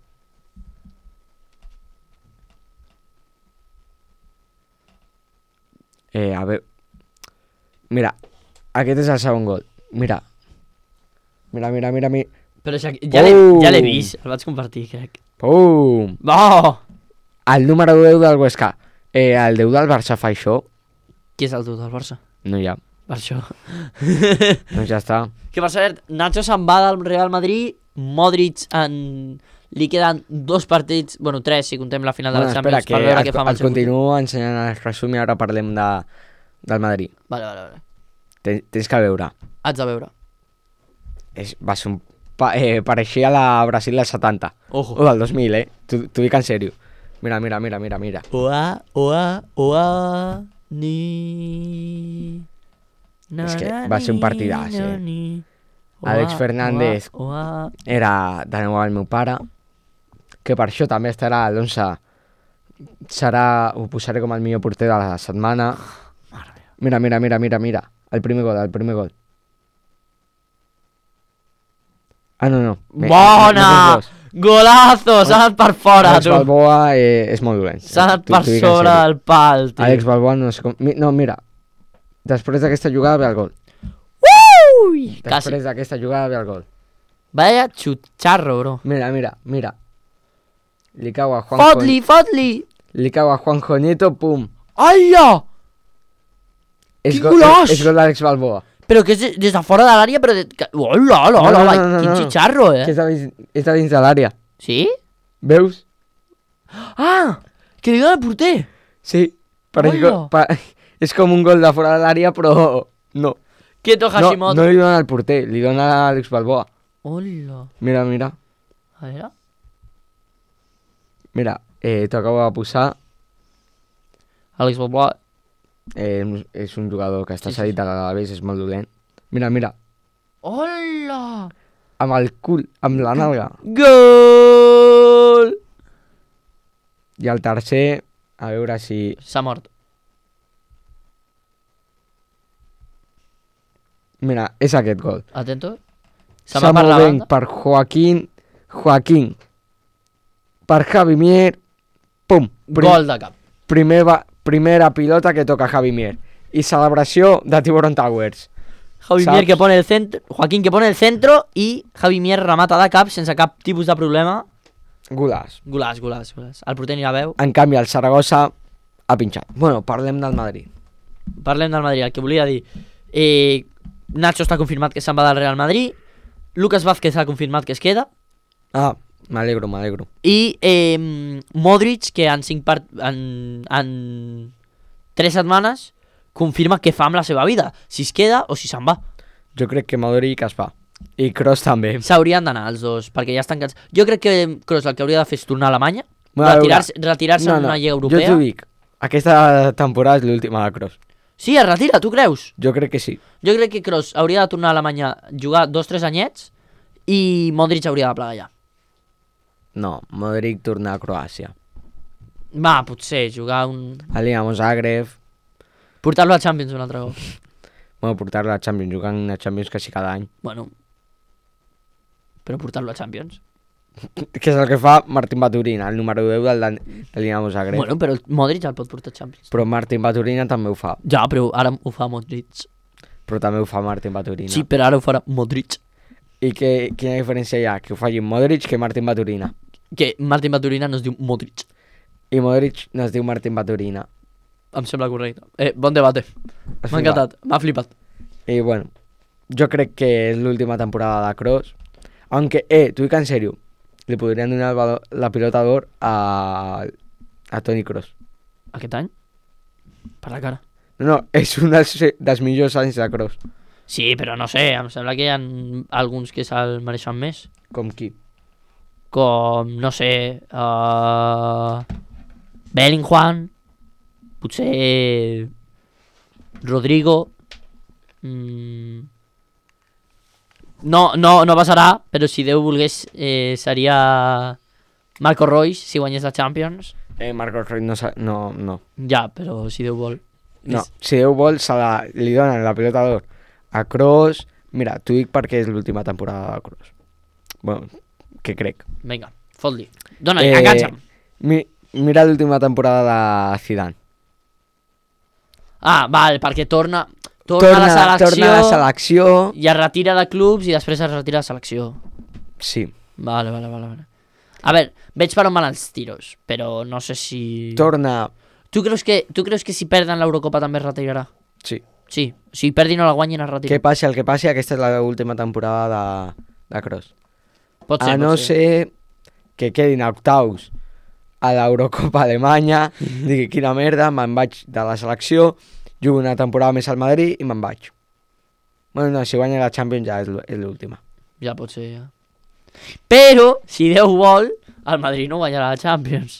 Eh, a veure... Mira, aquest és el segon gol. Mira. Mira, mira, mira, mira. Però ja, ja l'he Pum! ja l'he vist, el vaig compartir, crec. Pum! Oh! El número deu del Huesca. Eh, el deu del Barça fa això? Qui és el tu del Barça? No hi ha. Per això. Doncs ja està. Que per cert, Nacho se'n va del Real Madrid, Modric en... li queden dos partits, bueno, tres si contem la final de Bueno, la espera, Champions, que per veure et, què fa amb el et seu continuo ensenyant el resum i ara parlem de, del Madrid. equip. Vale, vale, vale. Ten, tens que veure. Haig de veure. És, va ser un... Pa, eh, pareixia la Brasil del setanta. Ojo. O del dos mil, eh? T'ho t'ho dic en sèrio. Mira, mira, mira, mira, mira. Oa, oa, oa, ni... Na, És que na, va ser un ni, partidàs, na, eh? ni. Àlex Oa, Fernández oa, oa. era de nou el meu pare, que per això també estarà a l'onze. Serà, ho posaré com el millor porter de la setmana. Mira, mira, mira, mira, mira. El primer gol, el primer gol. Ah, no, no. Me- Bona! me- me fes dos. Golazo! S'ha anat per fora, Àlex tu. Balboa eh, és molt dolent. S'ha anat T'ho- per t'ho dic en sobre sèrio. del pal, tio. Àlex Balboa no sé com... mi- No, mira. Després d'aquesta jugada ve el gol. Ui! Quasi. Després d'aquesta jugada ve el gol. Vaya xutxarro, bro. Mira, mira, mira. Li cau a Juanjo... Fot-li, fot-li! Li cau a Juanjo Nieto, pum. Alla! És Quin gol, golaç! és gol d'Àlex Balboa. Però que és de- des de fora de l'àrea, però... De... que- Hola, hola, No, hola, no, hola. no, no, Quin no. xitxarro, eh? Que és de, dins- és de dins de l'àrea. Sí? Veus? Ah! Que li dona el porter! Sí. Pareix Hola. go- pa... És com un gol de fora de l'àrea, però no. Quieto No, Hashimoto. no li dona al porter, li dona a Àlex Balboa. Hola. Mira, mira. A veure. Mira, eh, t'ho acabo de posar. Àlex Balboa. Eh, és un jugador que està Sí, sí, cedit a l'Alavés, és molt dolent. Mira, mira. Hola! Amb el cul, amb la nalga. Gol! I el tercer, a veure si... S'ha mort. Mira, és aquest gol. Atento. Se'n va per la Samovenc banda. per Joaquín. Joaquín. Per Javi Mier. Pum. Prim, Gol de cap. primer va, primera pilota que toca Javi Mier. I celebració de Tiburon Towers. Javi Saps? Mier que pone el centro, Joaquín que pone el centro i Javi Mier remata de cap sense cap tipus de problema. Golàs. Golàs, golàs, golàs. El porter ni la veu. En canvi, el Saragossa ha pinxat. Bueno, parlem del Madrid. Parlem del Madrid, el que volia dir. Eh, Nacho està confirmat que se'n va del Real Madrid. Lucas Vázquez ha confirmat que es queda. Ah, m'alegro, m'alegro. I eh, Modric, que en cinc part... en, en tres setmanes confirma què fa amb la seva vida, si es queda o si se'n va. Jo crec que Modric es fa. I Kroos també. S'haurien d'anar els dos, perquè ja estan cansats. Jo crec que Kroos el que hauria de fer és tornar a Alemanya, Bueno, a veure, retirar-se retirar no, en no, una lliga Jo europea. t'ho dic. Aquesta temporada és l'última de Kroos. Sí, es retira, tu creus? Jo crec que sí. Jo crec que Kroos hauria de tornar a Alemanya, jugar dos o tres anyets, i Modric hauria de plegar ja. No, Modric torna a Croàcia. Va, potser, jugar un... A Dinamo Zagreb. Portar-lo a Champions un altre cop. Bueno, portar-lo a Champions, jugant a Champions quasi cada any. Bueno, però portar-lo a Champions. Que és el que fa Martín Baturina, el número deu del, del Dinamo Zagreb. Bueno, però el Modric el pot portar a Champions. Però Martín Baturina també ho fa. Ja, però ara ho fa Modric. Però també ho fa Martín Baturina. Sí, però ara ho farà Modric. I que, quina diferència hi ha? Que ho faci Modric que Martín Baturina. Que Martín Baturina no es diu Modric. I Modric no es diu Martín Baturina. Em sembla correcte. Eh, bon debate. Es M'ha encantat, m'ha flipat. I bueno, jo crec que és l'última temporada de Kroos. Aunque, eh, t'ho dic en sèrio, li podrien donar el valor, la pilota d'or a, a Toni Kroos. Aquest any? Per la cara. No, no, és un dels, dels millors anys de Kroos. Sí, però no sé, em sembla que hi ha alguns que se'l mereixen més. Com qui? Com, no sé, uh, Bellingham, potser Rodrigo. Mm. No, no, no passarà, però si Déu volgués eh, seria Marco Reus si guanyés la Champions. Eh, Marcos Reus no, sa- no, no. Ja, però si Déu vol. No, És- si Déu vol, se la, li donen la pilota d'or a Kroos. Mira, t'ho dic perquè és l'última temporada de Kroos. Bueno, que crec. Vinga, fot-li. Dóna-li, eh, enganxa'm. Mi, mira l'última temporada de Zidane. Ah, val, perquè torna, torna, a la selecció, torna a la selecció. i es retira de clubs i després es retira de selecció. Sí. Vale, vale, vale, vale. A veure, veig per on van els tiros, però no sé si... Torna... Tu creus que, tu creus que si perden l'Eurocopa també es retirarà? Sí. Sí, si perdin o la guanyin es retira. Que passi el que passi, aquesta és l'última temporada de, de Kroos. Pot ser, A no pot ser. ser que quedin a octaus a l'Eurocopa Alemanya, digui quina merda, me'n vaig de la selecció, jugo una temporada més al Madrid i me'n vaig. Bueno, no, si guanya la Champions ja és l'ú- és l'última. Ja pot ser, ja. Però, si Déu vol, el Madrid no guanyarà la Champions.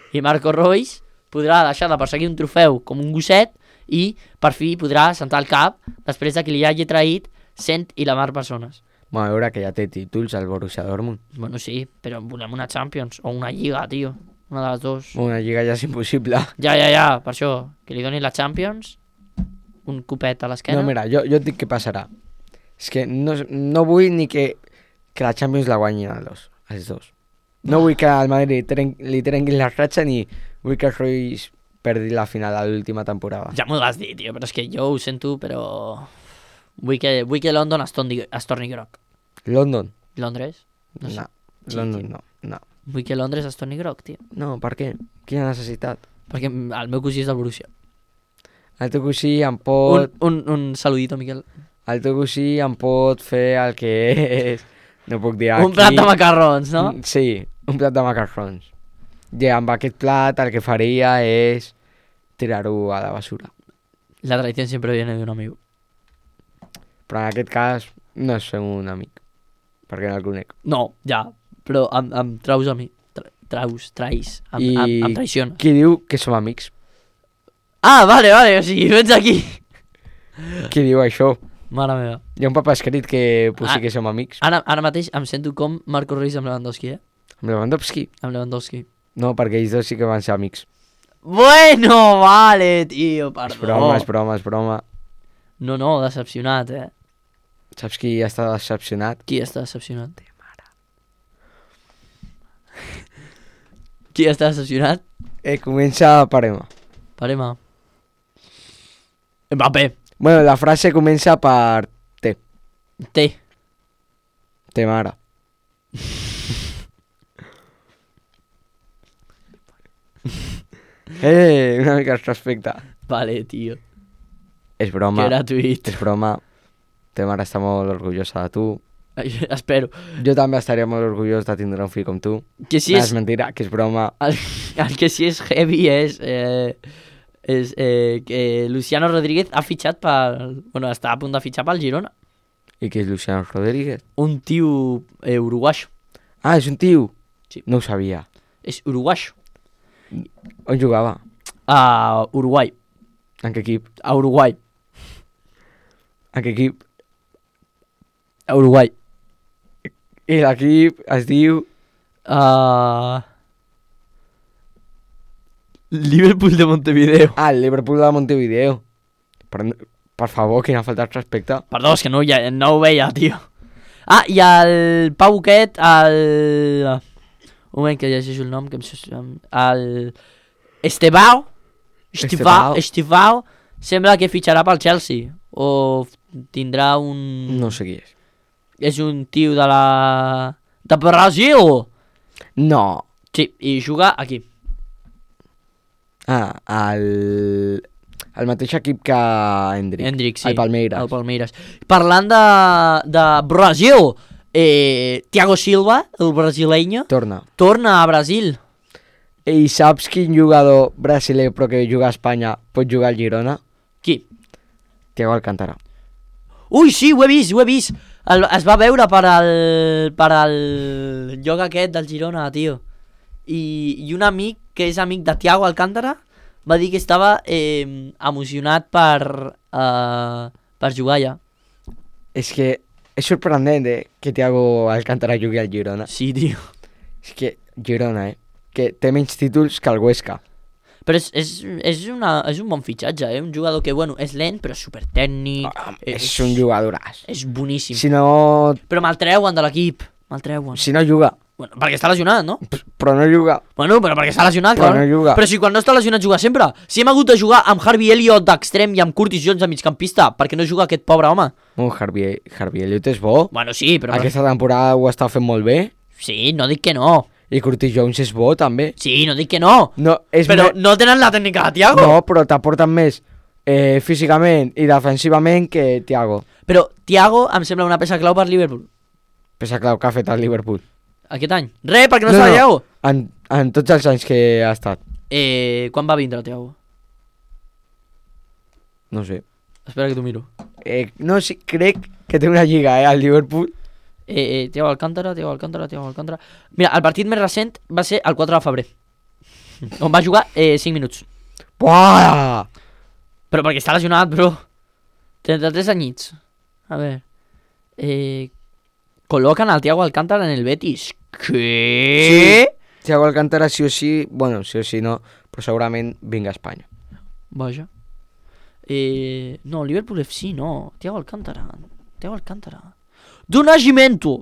I Marco Reus podrà deixar de perseguir un trofeu com un gosset i per fi podrà sentar el cap després de que li hagi traït cent i la mar persones. Bueno, a veure que ja té títols al Borussia Dortmund. Bueno, sí, però volem una Champions o una Lliga, tio. Una de les dues. Una lliga ja és impossible. Ja, ja, ja, per això. Que li doni la Champions, un copet a l'esquena. No, mira, jo, jo et dic què passarà. És que no, no vull ni que, que la Champions la guanyin els dos. Els dos. No vull que al Madrid tren, li trenguin la ratxa ni vull que el Reus perdi la final a l'última temporada. Ja m'ho vas dir, tio, però és que jo ho sento, però... Vull que, vull que London es torni, es torni groc. London? Londres? No, sé. no. Sí, London tio. no, no. Vull que Londres es torni groc, tio. No, per què? Quina necessitat? Perquè el meu cosí és del Borussia. El teu cosí em pot... Un, un, un saludito, Miquel. El teu cosí em pot fer el que és... No puc dir aquí... Un plat de macarrons, no? Sí, un plat de macarrons. I amb aquest plat el que faria és tirar-ho a la basura. La tradició sempre viene d'un amic. Però en aquest cas no és un amic, perquè no el conec. No, ja, però em, em traus a mi. Tra, traus, trais, em, I em, em traiciones. qui diu que som amics? Ah, vale, vale, o sigui, vens aquí. Qui diu això? Mare meva. Hi ha un paper escrit que posi Ah. que som amics. Ara, ara mateix em sento com Marco Reus amb Lewandowski, eh? Amb Lewandowski? Amb Lewandowski. No, perquè ells dos sí que van ser amics. Bueno, vale, tio, perdó. És broma, és broma, és broma. No, no, decepcionat, eh? Saps qui està decepcionat? Qui està decepcionat? Qui està decepcionat? Eh, comença per Emma. Parema. Mbappé. Bueno, la frase comença per T. Té. Té mare. eh, una mica de respecte. Vale, tio. És broma. Que gratuït. És broma. Té mare està molt orgullosa de tu. Ai, espero. Jo també estaria molt orgullós de tindre un fill com tu. Que si No, és... és mentira, que és broma. El, el que sí és heavy és... Eh, és eh, que Luciano Rodríguez ha fitxat per... Bueno, està a punt de fitxar pel Girona. I que és Luciano Rodríguez? Un tio eh, uruguaixo. Ah, és un tio? Sí. No ho sabia. És uruguaixo. On jugava? A Uruguai. En què equip? A Uruguai. En què equip? A Uruguai. I l'equip es diu... Uh... Liverpool de Montevideo. Ah, el Liverpool de Montevideo. Per, per favor, quina falta de respecte. Perdó, és que no, ja, no ho veia, tio. Ah, i el Pau aquest, el... Un moment que llegeixo el nom, que em... sus- em- El... Estebao. Estebao. Estevao. Estebao. Sembla que fitxarà pel Chelsea. O tindrà un... No sé qui és. És un tio de la... De Brasil. No. Sí, i juga aquí. Ah, el... El mateix equip que Hendrik. Hendrik, sí. El Palmeiras. El Palmeiras. Parlant de, de Brasil, eh, Thiago Silva, el brasileño, Torna. torna a Brasil. I saps quin jugador brasiler però que juga a Espanya pot jugar al Girona? Qui? Thiago Alcántara. Ui, sí, ho he vist, ho he vist. El, es va veure per al, per al lloc aquest del Girona, tio. I, I un amic que és amic de Thiago Alcántara va dir que estava eh, emocionat per, uh, per jugar allà. És que és sorprenent, eh, que Thiago Alcántara jugui al Girona. Sí, tio. És que Girona, eh, que té menys títols que el Huesca. Però és, és, és, una, és un bon fitxatge, eh? Un jugador que, bueno, és lent, però és supertècnic. Ah, és un jugadoràs. És boníssim. Si no... Però me'l treuen de l'equip. Me'l treuen. Si no juga. Bueno, perquè està lesionat, no? Però no juga. Bueno, però perquè està lesionat, Però clar. no juga. Però si quan no està lesionat juga sempre. Si hem hagut de jugar amb Harvey Elliott d'extrem i amb Curtis Jones de migcampista, perquè no juga aquest pobre home? Oh, Harvey, Harvey Elliott és bo. Bueno, sí, però... Aquesta temporada ho està fent molt bé. Sí, no dic que no. I Curtis Jones és bo, també. Sí, no dic que no. No, és Però me... no tenen la tècnica de Thiago. no, però t'aporten més eh, físicament i defensivament que Thiago. Però Thiago em sembla una peça clau per Liverpool. Peça clau que ha fet el Liverpool. Aquest any. Re, perquè no, no està Thiago. En, en tots els anys que ha estat. Eh, quan va vindre Thiago? No sé. Espera que t'ho miro. Eh, no, sí, crec que té una lliga, eh, al Liverpool. Eh, eh, Thiago Alcántara, Thiago Alcántara, Thiago Alcántara... Mira, el partit més recent va ser el quatre de febrer. On va jugar eh, cinc minuts. Buah! Però perquè està lesionat, bro. trenta-tres anyits. A veure. Eh, col·loquen el Thiago Alcántara en el Betis. Què? Sí. Thiago Alcántara sí o sí, bueno, sí o sí no, però segurament vinga a Espanya. Vaja. Eh, no, Liverpool F C, no. Thiago Alcántara. Thiago Alcántara. Donagimento.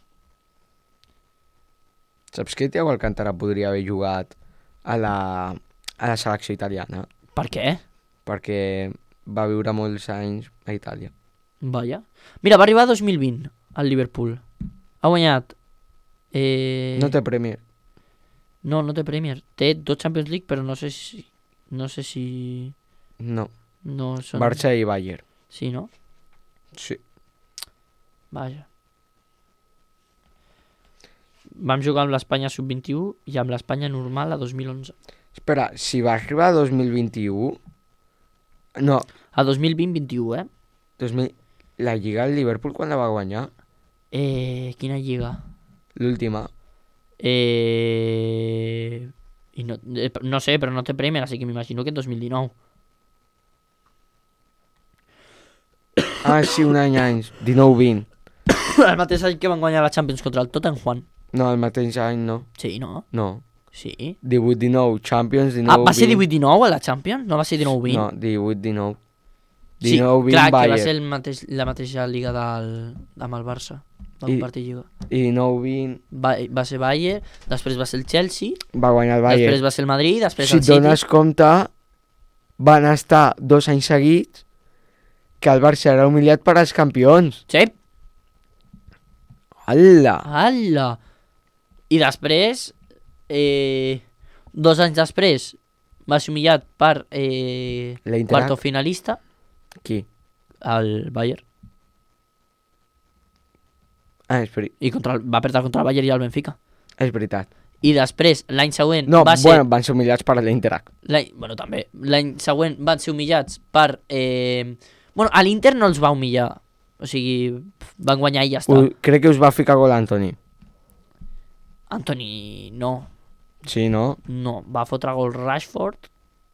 Saps que Thiago Alcántara podria haver jugat a la, a la selecció italiana? Per què? Perquè va viure molts anys a Itàlia. Vaja. Mira, va arribar a dos mil vint al Liverpool. Ha guanyat... Eh... No té Premier. No, no té Premier. Té dos Champions League, però no sé si... No sé si... No. No són... Barça i Bayern. Sí, no? Sí. Vaja. Vam jugar amb l'Espanya sub vint-i-u i amb l'Espanya normal a dos mil onze. Espera, si va arribar a dos mil vint-i-u... No, A dos mil vint vint-i-u, eh? dos mil... la Lliga al Liverpool quan la va guanyar? Eh... Quina lliga? L'última. Eh... I no, eh, no sé, però no té Premier, així que m'imagino que en dos mil dinou. Ah, sí, un any anys. dinou vint. El mateix any que van guanyar la Champions contra el Tottenham. No, el mateix any no. Sí, no? No. Sí. divuit dinou, Champions, dinou Ah, va ser vint. divuit dinou a la Champions? No va ser dinou vint? No, divuit dinou. Sí, dinou vint clar, que va Bayern. ser el mateix, la mateixa lliga del, amb el Barça. Va I- compartir lliga. I dinou vint Va, va ser Bayern, després va ser el Chelsea, va guanyar el Bayern. després va ser el Madrid, després Si el et City. dones compte, van estar dos anys seguits que el Barça era humiliat per als campions. Sí, Hola! ala! I després, eh, dos anys després, va ser humillat per eh, L'Eintracht. quarto finalista, Qui? el Bayern, Ah, és, veri... i contra el, va perdre contra el Bayern i el Benfica. és veritat. I després, l'any següent, No, va ser... bueno, van ser humiliats per l'Interac. L'any, bueno, també. L'any següent van ser humillats per... Eh... Bueno, a l'Inter no els va humillar. O sigui, pf, van guanyar i ja està. U, crec que us va ficar gol Anthony. Anthony, no. Sí, no? No, va fotre gol Rashford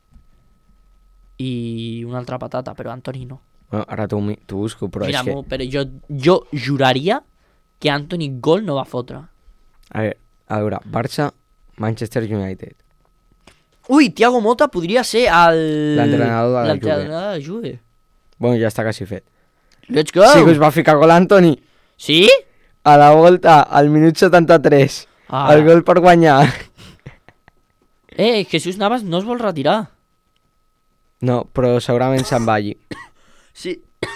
i una altra patata, però Anthony no. Bueno, ara t'ho mi- t'ho busco, però Mira, és que... però jo, jo juraria que Anthony gol no va fotre. A veure, a veure, Barça, Manchester United. Ui, Thiago Motta podria ser el... L'entrenador de la l'entrenador de la Juve. Bueno, ja està quasi fet. Let's go! Sí que us va ficar gol Anthony. Sí? A la volta, al minut setanta-tres. Ah. El gol per guanyar. Eh, Jesús Navas no es vol retirar. No, però segurament se'n va allí. Sí.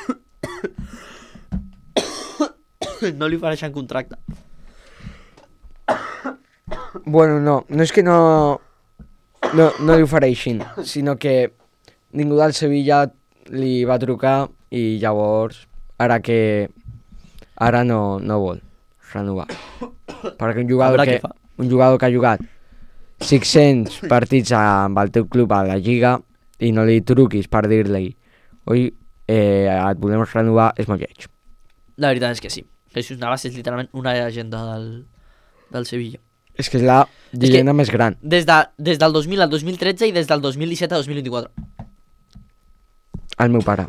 No li fareixen contracte. Bueno, no, no és que no, no, no li ofereixin, sinó que ningú del Sevilla li va trucar i llavors, ara que ara no, no vol renovar. Perquè un jugador, Veurà que, què fa. un jugador que ha jugat cinc-cents partits amb el teu club a la Lliga i no li truquis per dir-li oi, eh, et volem renovar, és molt lleig. La veritat és que sí. Jesús Navas és literalment una llegenda del, del Sevilla. És que és la llegenda més gran. Des, de, des del dos mil al dos mil tretze i des del dos mil disset a dos mil vint-i-quatre. El meu pare.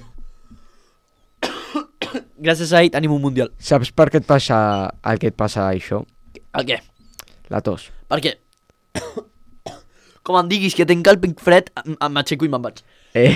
Gràcies a ell tenim un mundial. Saps per què et passa el que et passa això? El què? La tos. Per què? Com em diguis que tinc el pic fred, em, em m'aixeco i me'n vaig. Eh,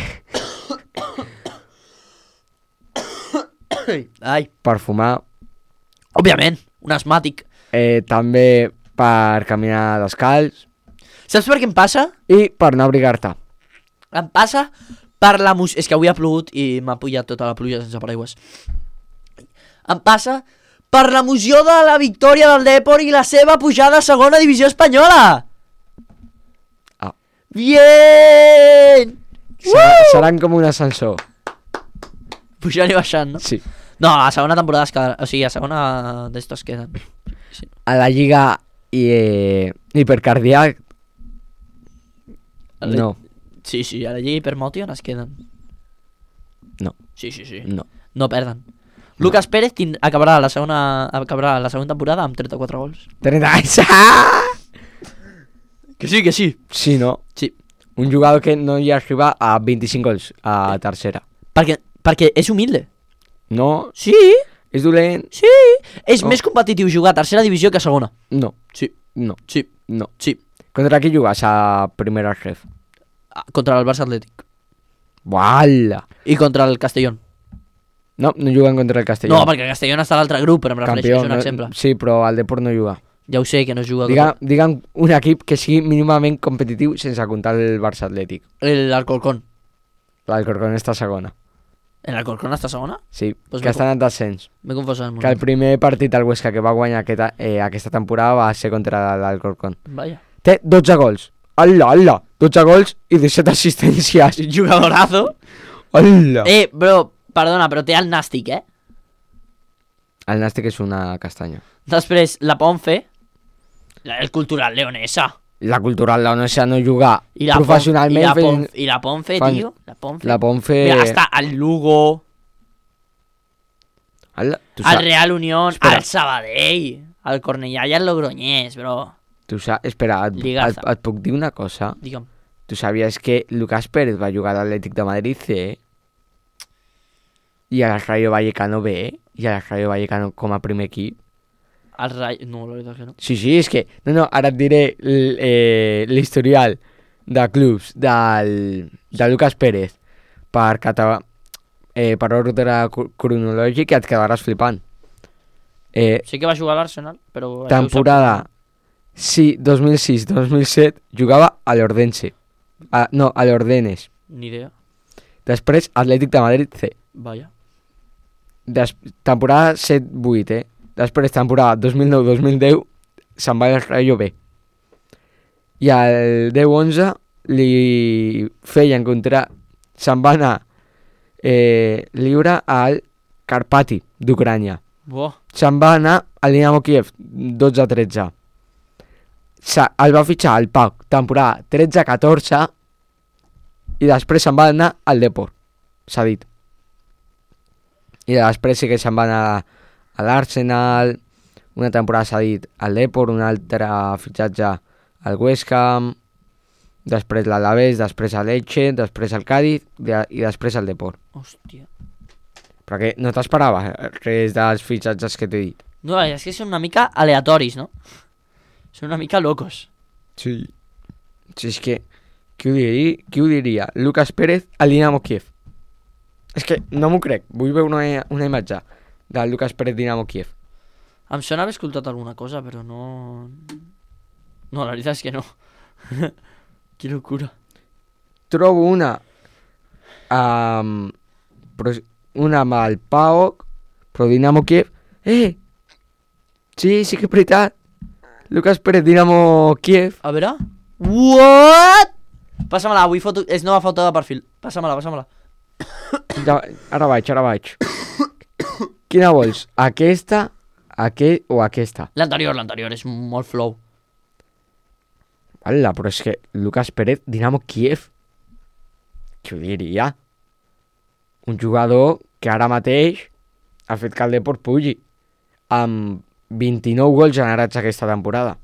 Ai, per fumar, òbviament, un asmàtic. eh, també per caminar descalç Saps per què em passa? i per no abrigar-te. Em passa per la mus... És que avui ha plogut i m'ha pujat tota la pluja sense paraigües. Em passa per l'emoció de la victòria del Depor i la seva pujada a segona divisió espanyola. Ah. Bien! Serà, seran com un ascensor. Pujant i baixant, no? Sí. No, a la segona temporada es quedaran. O sigui, a segona d'estos queden. Sí. A la Lliga i, eh, hipercardíac, A la- no, Sí, sí, a la Lliga Hipermotion es queden. no, Sí, sí, sí. no. No perden. Lucas Pérez tin- acabarà la segona acabarà la segona temporada amb trenta-quatre gols. trenta anys. Que sí, que sí. Sí, no? Sí. Un jugador que no hi arriba a vint-i-cinc gols a tercera. Perquè, perquè és humilde. No, Sí, és dolent. sí. És Oh. més competitiu jugar a tercera divisió que a segona. No, Sí, no, sí, no. sí. Contra qui jugues a primera ref? Ah, contra el Barça Atlètic. Uala! I contra el Castellón. No, no juguen contra el Castelló. No, perquè el Castellón està a l'altre grup, però em refereixo, Campió, és un no, exemple. sí, però el Deport no juga. Ja ho sé, que no juga Diga, digue'm un equip que sigui mínimament competitiu sense comptar el Barça Atlètic. el Alcorcón. L'Alcorcón està a segona. El Alcorcón està a segona? Sí, Pues que me estan en descens. M'he confós en el Que el moment. primer partit del Huesca que va guanyar aquesta, eh, aquesta temporada va ser contra l'Alcorcón. Vaya. Té dotze gols. Hola, hola. dotze gols i disset assistències. Jugadorazo. Hola. Eh, bro, perdona, però té el Nàstic, eh? El Nàstic és una castanya. Després, la Ponfe, la- el Cultural Leonesa. La cultural leonesa no juga I la professionalment. Pon, i, la fent- Pon, I la Ponfe, fan- tio. La Ponfe. La Ponfe... Mira, està el Lugo, Hola, tu, el sa... Real Unión, Espera. el Sabadell, el Cornellà i el Logroñés, bro. tu sa... Espera, et, et, Ligaza. et puc dir una cosa? Digue'm. Tu sabies que Lucas Pérez va jugar a l'Atlètic de Madrid C i al Rayo Vallecano B i al Rayo Vallecano com a primer equip? El Rai... No, la veritat que no. Sí, sí, és que... No, no, ara et diré l- eh, l'historial de clubs del, de Lucas Pérez per, cata... eh, per ordre cro- cronològic i et quedaràs flipant. Eh, Sí que va jugar a l'Arsenal, però... això ho temporada saps. sí, dos mil sis dos mil set jugava a l'Ordense. A, no, a l'Ordenes. Ni idea. Després Atlètic de Madrid C. Vaya. Des... Temporada set vuit, eh? Després temporada dos mil nou dos mil deu se'n va al Rayo B. I al deu onze li feien contra... Se'n va anar eh, lliure al Karpati d'Ucrània. Buah. Se'n va anar al Dinamo Kiev dotze tretze. Se, el va fitxar al P A O K temporada tretze catorze i després se'n va anar al Deport, s'ha dit. I després sí que se'n va anar a l'Arsenal, una temporada s'ha dit al Deport, un altre fitxatge al West Ham, després l'Alavés, després a l'Elche, després al Cádiz de, i després al Deport. Hòstia. Perquè no t'esperava res dels fitxatges que t'he dit. No, és que són una mica aleatoris, no? Són una mica locos. Sí. Sí, és que... Qui ho diria? Qui ho diria? Lucas Pérez al Dinamo Kiev. És que no m'ho crec. Vull veure una, una imatge del Lucas Pérez Dinamo Kiev. Em sona haver escoltat alguna cosa, però no... No, la veritat és que no. Que locura. Trobo una... Um, però, una amb el P A O K, però Dinamo Kiev... Eh! Sí, sí que és veritat. Lucas Pérez Dinamo Kiev. A veure... What? Passa-me-la, vull foto... És nova foto de perfil. Passa-me-la, passa-me-la. Ja, ara vaig, ara vaig. Quina vols? Aquesta, aquest o aquesta? L'anterior, l'anterior, és molt flow. Hola, però és que Lucas Pérez, Dinamo Kiev, què ho diria? Un jugador que ara mateix ha fet que el Deport pugi amb vint-i-nou gols generats aquesta temporada.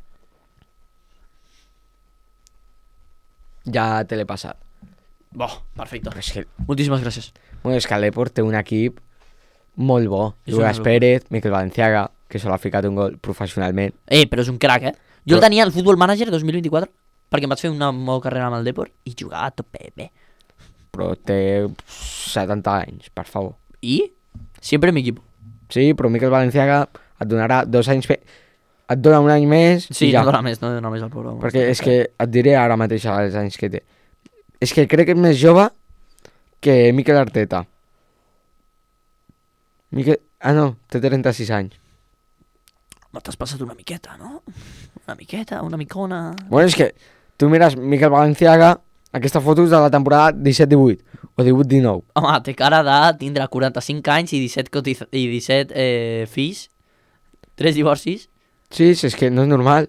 Ja te l'he passat. Bo, perfecte. Però és que, Moltíssimes gràcies. bueno, és que el Deport té un equip molt bo. És una Lucas locura. Pérez, Miquel Valenciaga, que se l'ha ficat un gol professionalment. Eh, però és un crack, eh? Jo Però- el tenia al Football Manager dos mil vint-i-quatre perquè em vaig fer una meva carrera amb el Deport i jugava a tope bé. Però té setanta anys, per favor. I sempre mi equipo. Sí, però Miquel Valenciaga et donarà dos anys... Fe... Et dona un any més Sí, i ja. no dona més, no dona més al pobre home. Perquè és que et diré ara mateix els anys que té. És que crec que és més jove que Miquel Arteta. Miquel... Ah, no, té trenta-sis anys. No t'has passat una miqueta, no? Una miqueta, una micona... Bueno, és que tu mires Miquel Valenciaga, aquesta foto és de la temporada disset divuit o divuit dinou. Home, té cara de tindre quaranta-cinc anys i disset, cotiz... i disset eh, fills, tres divorcis. Sí, sí, és que no és normal.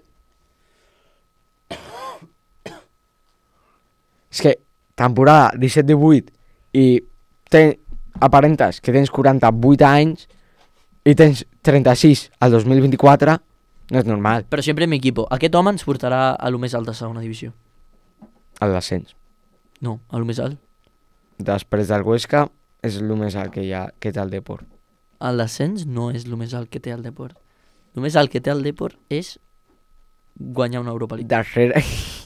És que temporada disset divuit i ten... aparentes que tens quaranta-vuit anys i tens trenta-sis al dos mil vint-i-quatre, No és normal. Però sempre mi equipo. Aquest home ens portarà a lo més alt de segona divisió. El descens. No, a lo més alt. Després del Huesca és el més alt que hi ha, que té el Depor. El descens no és lo més alt que té el Depor. Lo més alt que té el Depor és guanyar una Europa League. Darrere...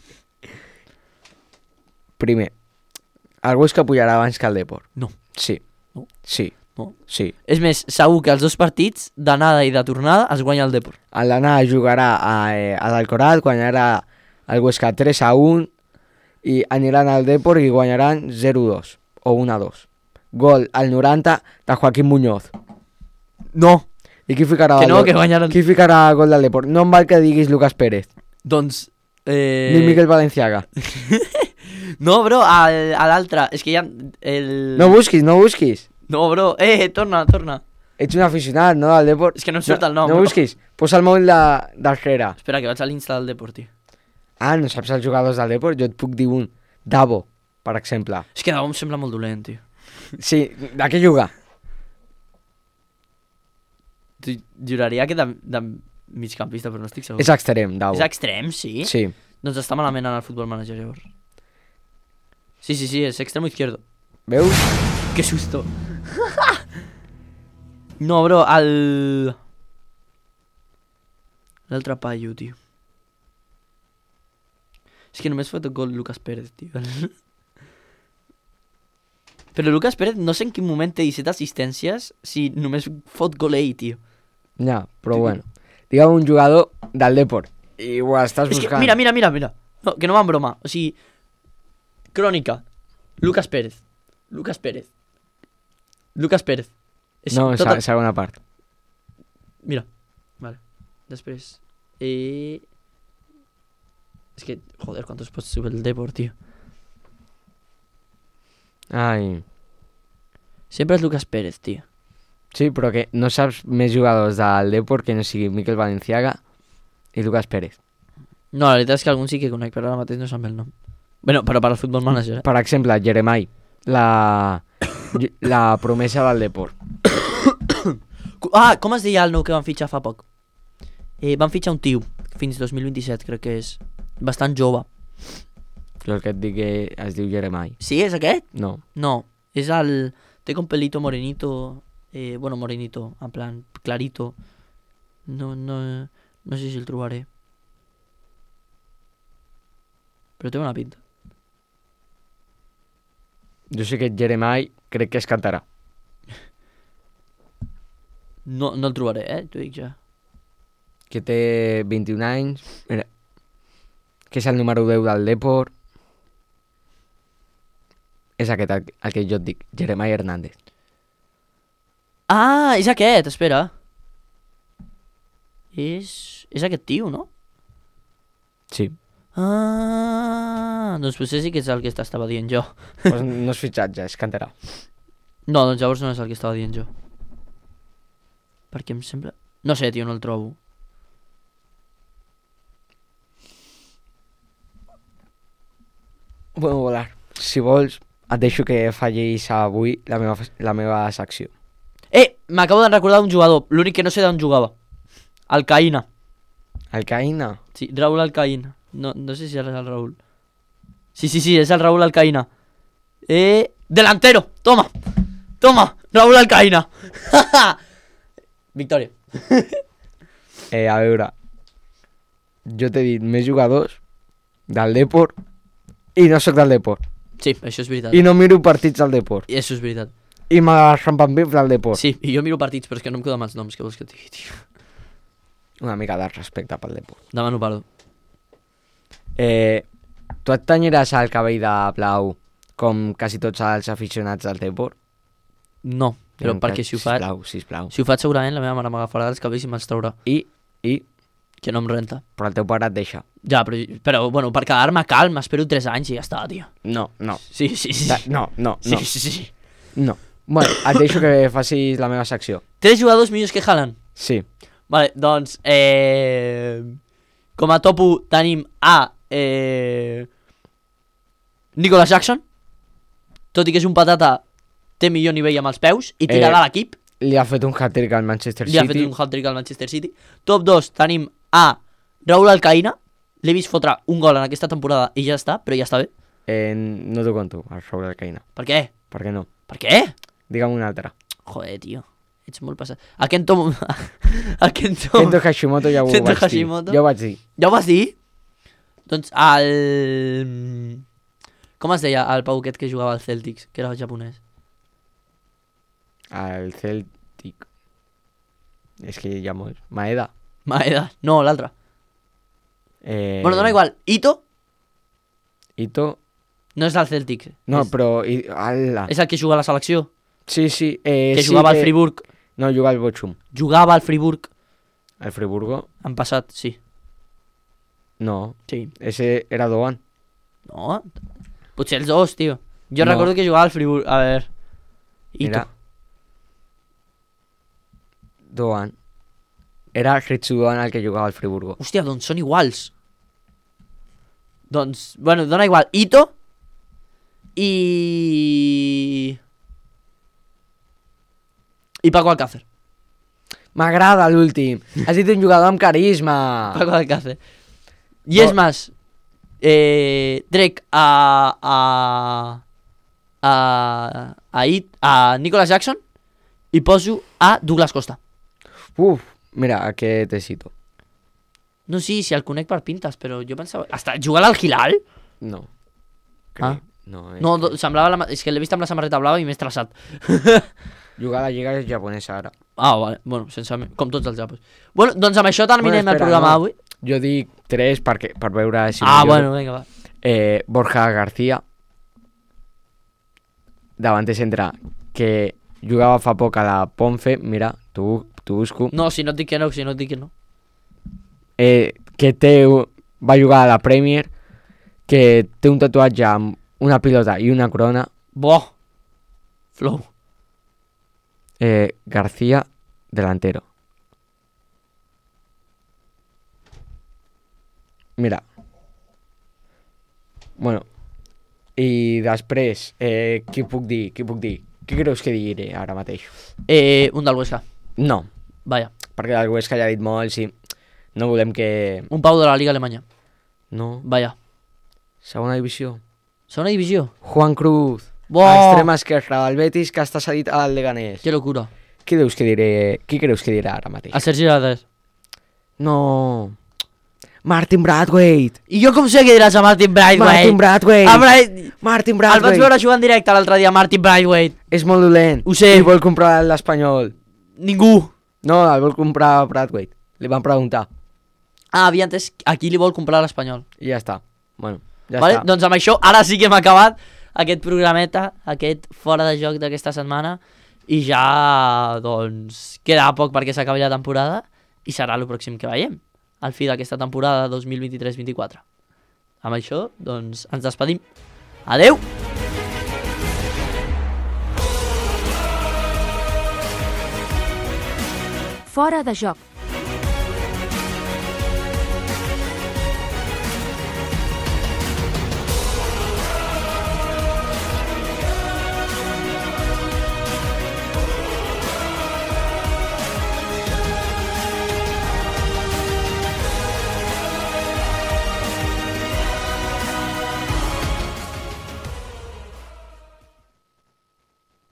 Primer, el Huesca pujarà abans que el Depor. No. Sí. No. Sí. No. Sí. És més, segur que els dos partits, d'anada i de tornada, es guanya el Depor. A l'anada jugarà a, eh, a l'Alcorat, guanyarà el Huesca tres a un i aniran al Depor i guanyaran zero a dos o un a dos. Gol al noranta de Joaquín Muñoz. No. I qui ficarà, Que no, gol? que guanyaran... Qui ficarà gol del Depor? No em val que diguis Lucas Pérez, Doncs... Eh... ni Miquel Valenciaga. No, bro, al- a l'altre. És que ja... El... No busquis, no busquis. No, bro. Eh, torna, torna. Ets un aficionat, no, del Depor? És que no em surt el nom, No bro. busquis. Posa el mòbil de- d'Algera. Espera, que vaig a l'Insta del Depor, tio. Ah, no saps els jugadors del Depor? Jo et puc dir un. Davo, per exemple. És que Davo em sembla molt dolent, tio. Sí, de què juga? T'ho juraria que de, de migcampista, però no estic segur. És extrem, Davo. És extrem, sí? Sí. Doncs està malament en el futbol manager, llavors. Sí, sí, sí, és extremo izquierdo. Veus? Que susto. No, bro, el... L'altre paio, tio. És que només fot gol Lucas Pérez, tio. Però Lucas Pérez no sé en quin moment té disset assistències si només fot gol ell, tio. Ja, però bueno. Digue'm un jugador del Depor. I ho estàs És que, buscant. mira, mira, mira, mira. No, que no van broma. O sigui, crònica. Lucas Pérez. Lucas Pérez. Lucas Pérez. És No, tota- se- segona part. Mira, vale. Després... Eh... És que, joder, ¿cuántos posts sube el Depor, tío? Ai. Sempre és Lucas Pérez, tío. Sí, però que no saps més jugadors del Depor que no sigui Miquel Valenciaga i Lucas Pérez. No, la veritat és que algun sí que conec, però ara mateix no sap el nom. Bueno, però per al futbol manager, eh? Per exemple, Jeremai, la, la promesa del Depor. Ah, com es deia el nou que van fitxar fa poc? Eh, van fitxar un tio, fins dos mil vint-i-set, crec que és. Bastant jove. Jo el que et dic que es diu Jeremai. Sí, és aquest? No. No, és el... Té com pelito morenito... Eh, bueno, morenito, en plan, clarito. No, no... No sé si el trobaré. Però té una pinta. Jo sé que Jeremai crec que es cantarà. No, no el trobaré, eh? T'ho dic ja. Que té vint-i-un anys. Mira, que és el número deu del Depor. És aquest el, el que jo et dic, Jeremai Hernández. Ah, és aquest, espera. És... És aquest tio, no? Sí. Ah, doncs potser sí que és el que t'estava dient jo. Pues no és fitxatge, es cantarà. No, doncs llavors no és el que estava dient jo. Perquè em sembla... No sé, tio, no el trobo. Bueno, volar. Si vols, et deixo que fallis avui la meva, la meva secció. Eh, m'acabo de recordar un jugador. L'únic que no sé d'on jugava. Alcaïna. Alcaïna? Sí, Raúl Alcaïna. No, no sé si és el Raúl. Sí, sí, sí, és el Raúl Alcaïna. Eh... Delantero! Toma! Toma! Raúl Alcaïna! Victòria. Eh, a veure, jo t'he dit més jugadors del Depor i no sóc del Depor. Sí, això és veritat. I no miro partits del Depor. I això és veritat. I m'arrampampim del Depor. Sí, i jo miro partits, però és que no em quedo amb els noms que vols que et digui, tio. Una mica de respecte pel Depor. Demà no parlo. Eh, tu et tenyiràs el cabell de blau com quasi tots els aficionats del Depor? No, però perquè si ho faig... Sisplau, sisplau. Si ho faig segurament la meva mare m'agafarà els cabells i me'ls traurà. I, i, Que no em renta. però el teu pare et deixa. Ja, però, però bueno, per quedar-me calm espero tres anys i ja està, tio. No, no. Sí, sí, sí. Da, no, no, Sí, no. sí, sí. No. Bueno, et deixo que facis la meva secció. Tres jugadors millors que Haaland. Sí. Vale, doncs, eh... com a top u tenim a... Eh... Nicolas Jackson. Tot i que és un patata, té millor nivell amb els peus i tira Eh, de l'equip. Li ha fet un hat-trick al Manchester Li ha City. fet un hat-trick al Manchester City. Top dos tenim A. Raúl Alcaína. L'he vist fotre un gol en aquesta temporada i ja està, però ja està bé. Eh, no t'ho conto, el Raúl Alcaína. Per què? Per què no? Per què? Digue'm una altra. Joder, tio. Ets molt passat. A Kento... A Kento... Kento Hashimoto ja ho Kento vaig dir. Hashimoto. Ja ho vaig dir. Ja ho vas dir? Doncs el... Com es deia el Pau aquest que jugava al Celtics, que era japonès? El Celtic. És que hi ha molts. Maeda. Maeda. No, l'altre. Eh... Bueno, dona igual. Ito Ito. no és del Celtic. No, és, però... I... Ala. és el que juga a la selecció. Sí, sí. Eh, Que sí jugava que... al Friburg. No, jugava al Bochum. Jugava al Friburg. Al Friburgo? En passat, sí. No. Sí. Ese era Doan. No. Potser els dos, tio. Jo No. recordo que jugava al Friburg. A veure. Ito. Era... Doan. Era Ritsu Doan el que jugava al Friburgo. Hòstia, doncs són iguals. Doncs, bueno, dona igual. Ito i... I Paco Alcácer. M'agrada l'últim. Has dit un jugador amb carisma. Paco Alcácer. I és més, eh, trec a... a... a... a, It, a Nicholas Jackson i poso a Douglas Costa. Uf, mira, aquest te cito. No, sí, si el conec per pintes, però jo pensava... Està jugant al Hilal? No. Ah. No, és No, que... do- semblava la... ma- és que l'he vist amb la samarreta blava i m'he estressat. Jugar a la lliga japonesa ara. Ah, vale. Bueno, sense... com tots els japos. Bueno, doncs amb això terminem Bueno, el espera, programa no. avui. Jo dic tres perquè, per veure si... Ah, milloro. bueno, vinga, va. Eh, Borja García. Davanter centre que jugava fa poc a la Ponfe. Mira, tu, tu busco. No, si no et dic que no, si no et dic que no. Eh, que té, va jugar a la Premier. Que té un tatuatge amb una pilota i una corona. Bo. Flow. Eh, García, delantero. Mira. Bueno. I després, eh, qui puc dir? Qui puc dir? Què creus que diré ara mateix? Eh, un del Huesca. No, Vaja. perquè el Huesca ja ha dit molt, sí. No volem que... Un Pau de la Liga Alemanya. No. Vaja. Segona divisió. Segona divisió. Juan Cruz. Bo. Extrema esquerra del Betis, que està cedit al Leganés. Que locura. Qui creus que diré? Qui creus que diré ara mateix? A Sergi Gades. No. Martin Brathwaite. I jo com sé que diràs a Martin Braithwaite? Martin Brathwaite. A Bra- Martin El vaig Brathwaite. veure jugar en directe l'altre dia, Martin Braithwaite. És molt dolent. Ho sé. I vol comprar l'Espanyol. Ningú. No, el vol comprar Brathwaite. Li van preguntar. Ah, havia entès a qui li vol comprar l'Espanyol. I ja està. Bueno, ja Vale? està. Doncs amb això, ara sí que hem acabat aquest programeta, aquest fora de joc d'aquesta setmana, i ja, doncs, queda poc perquè s'acabi la temporada i serà el pròxim que veiem, al fi d'aquesta temporada dos mil vint-i-tres vint-i-quatre. Amb això, doncs, ens despedim. Adeu! Fora de joc.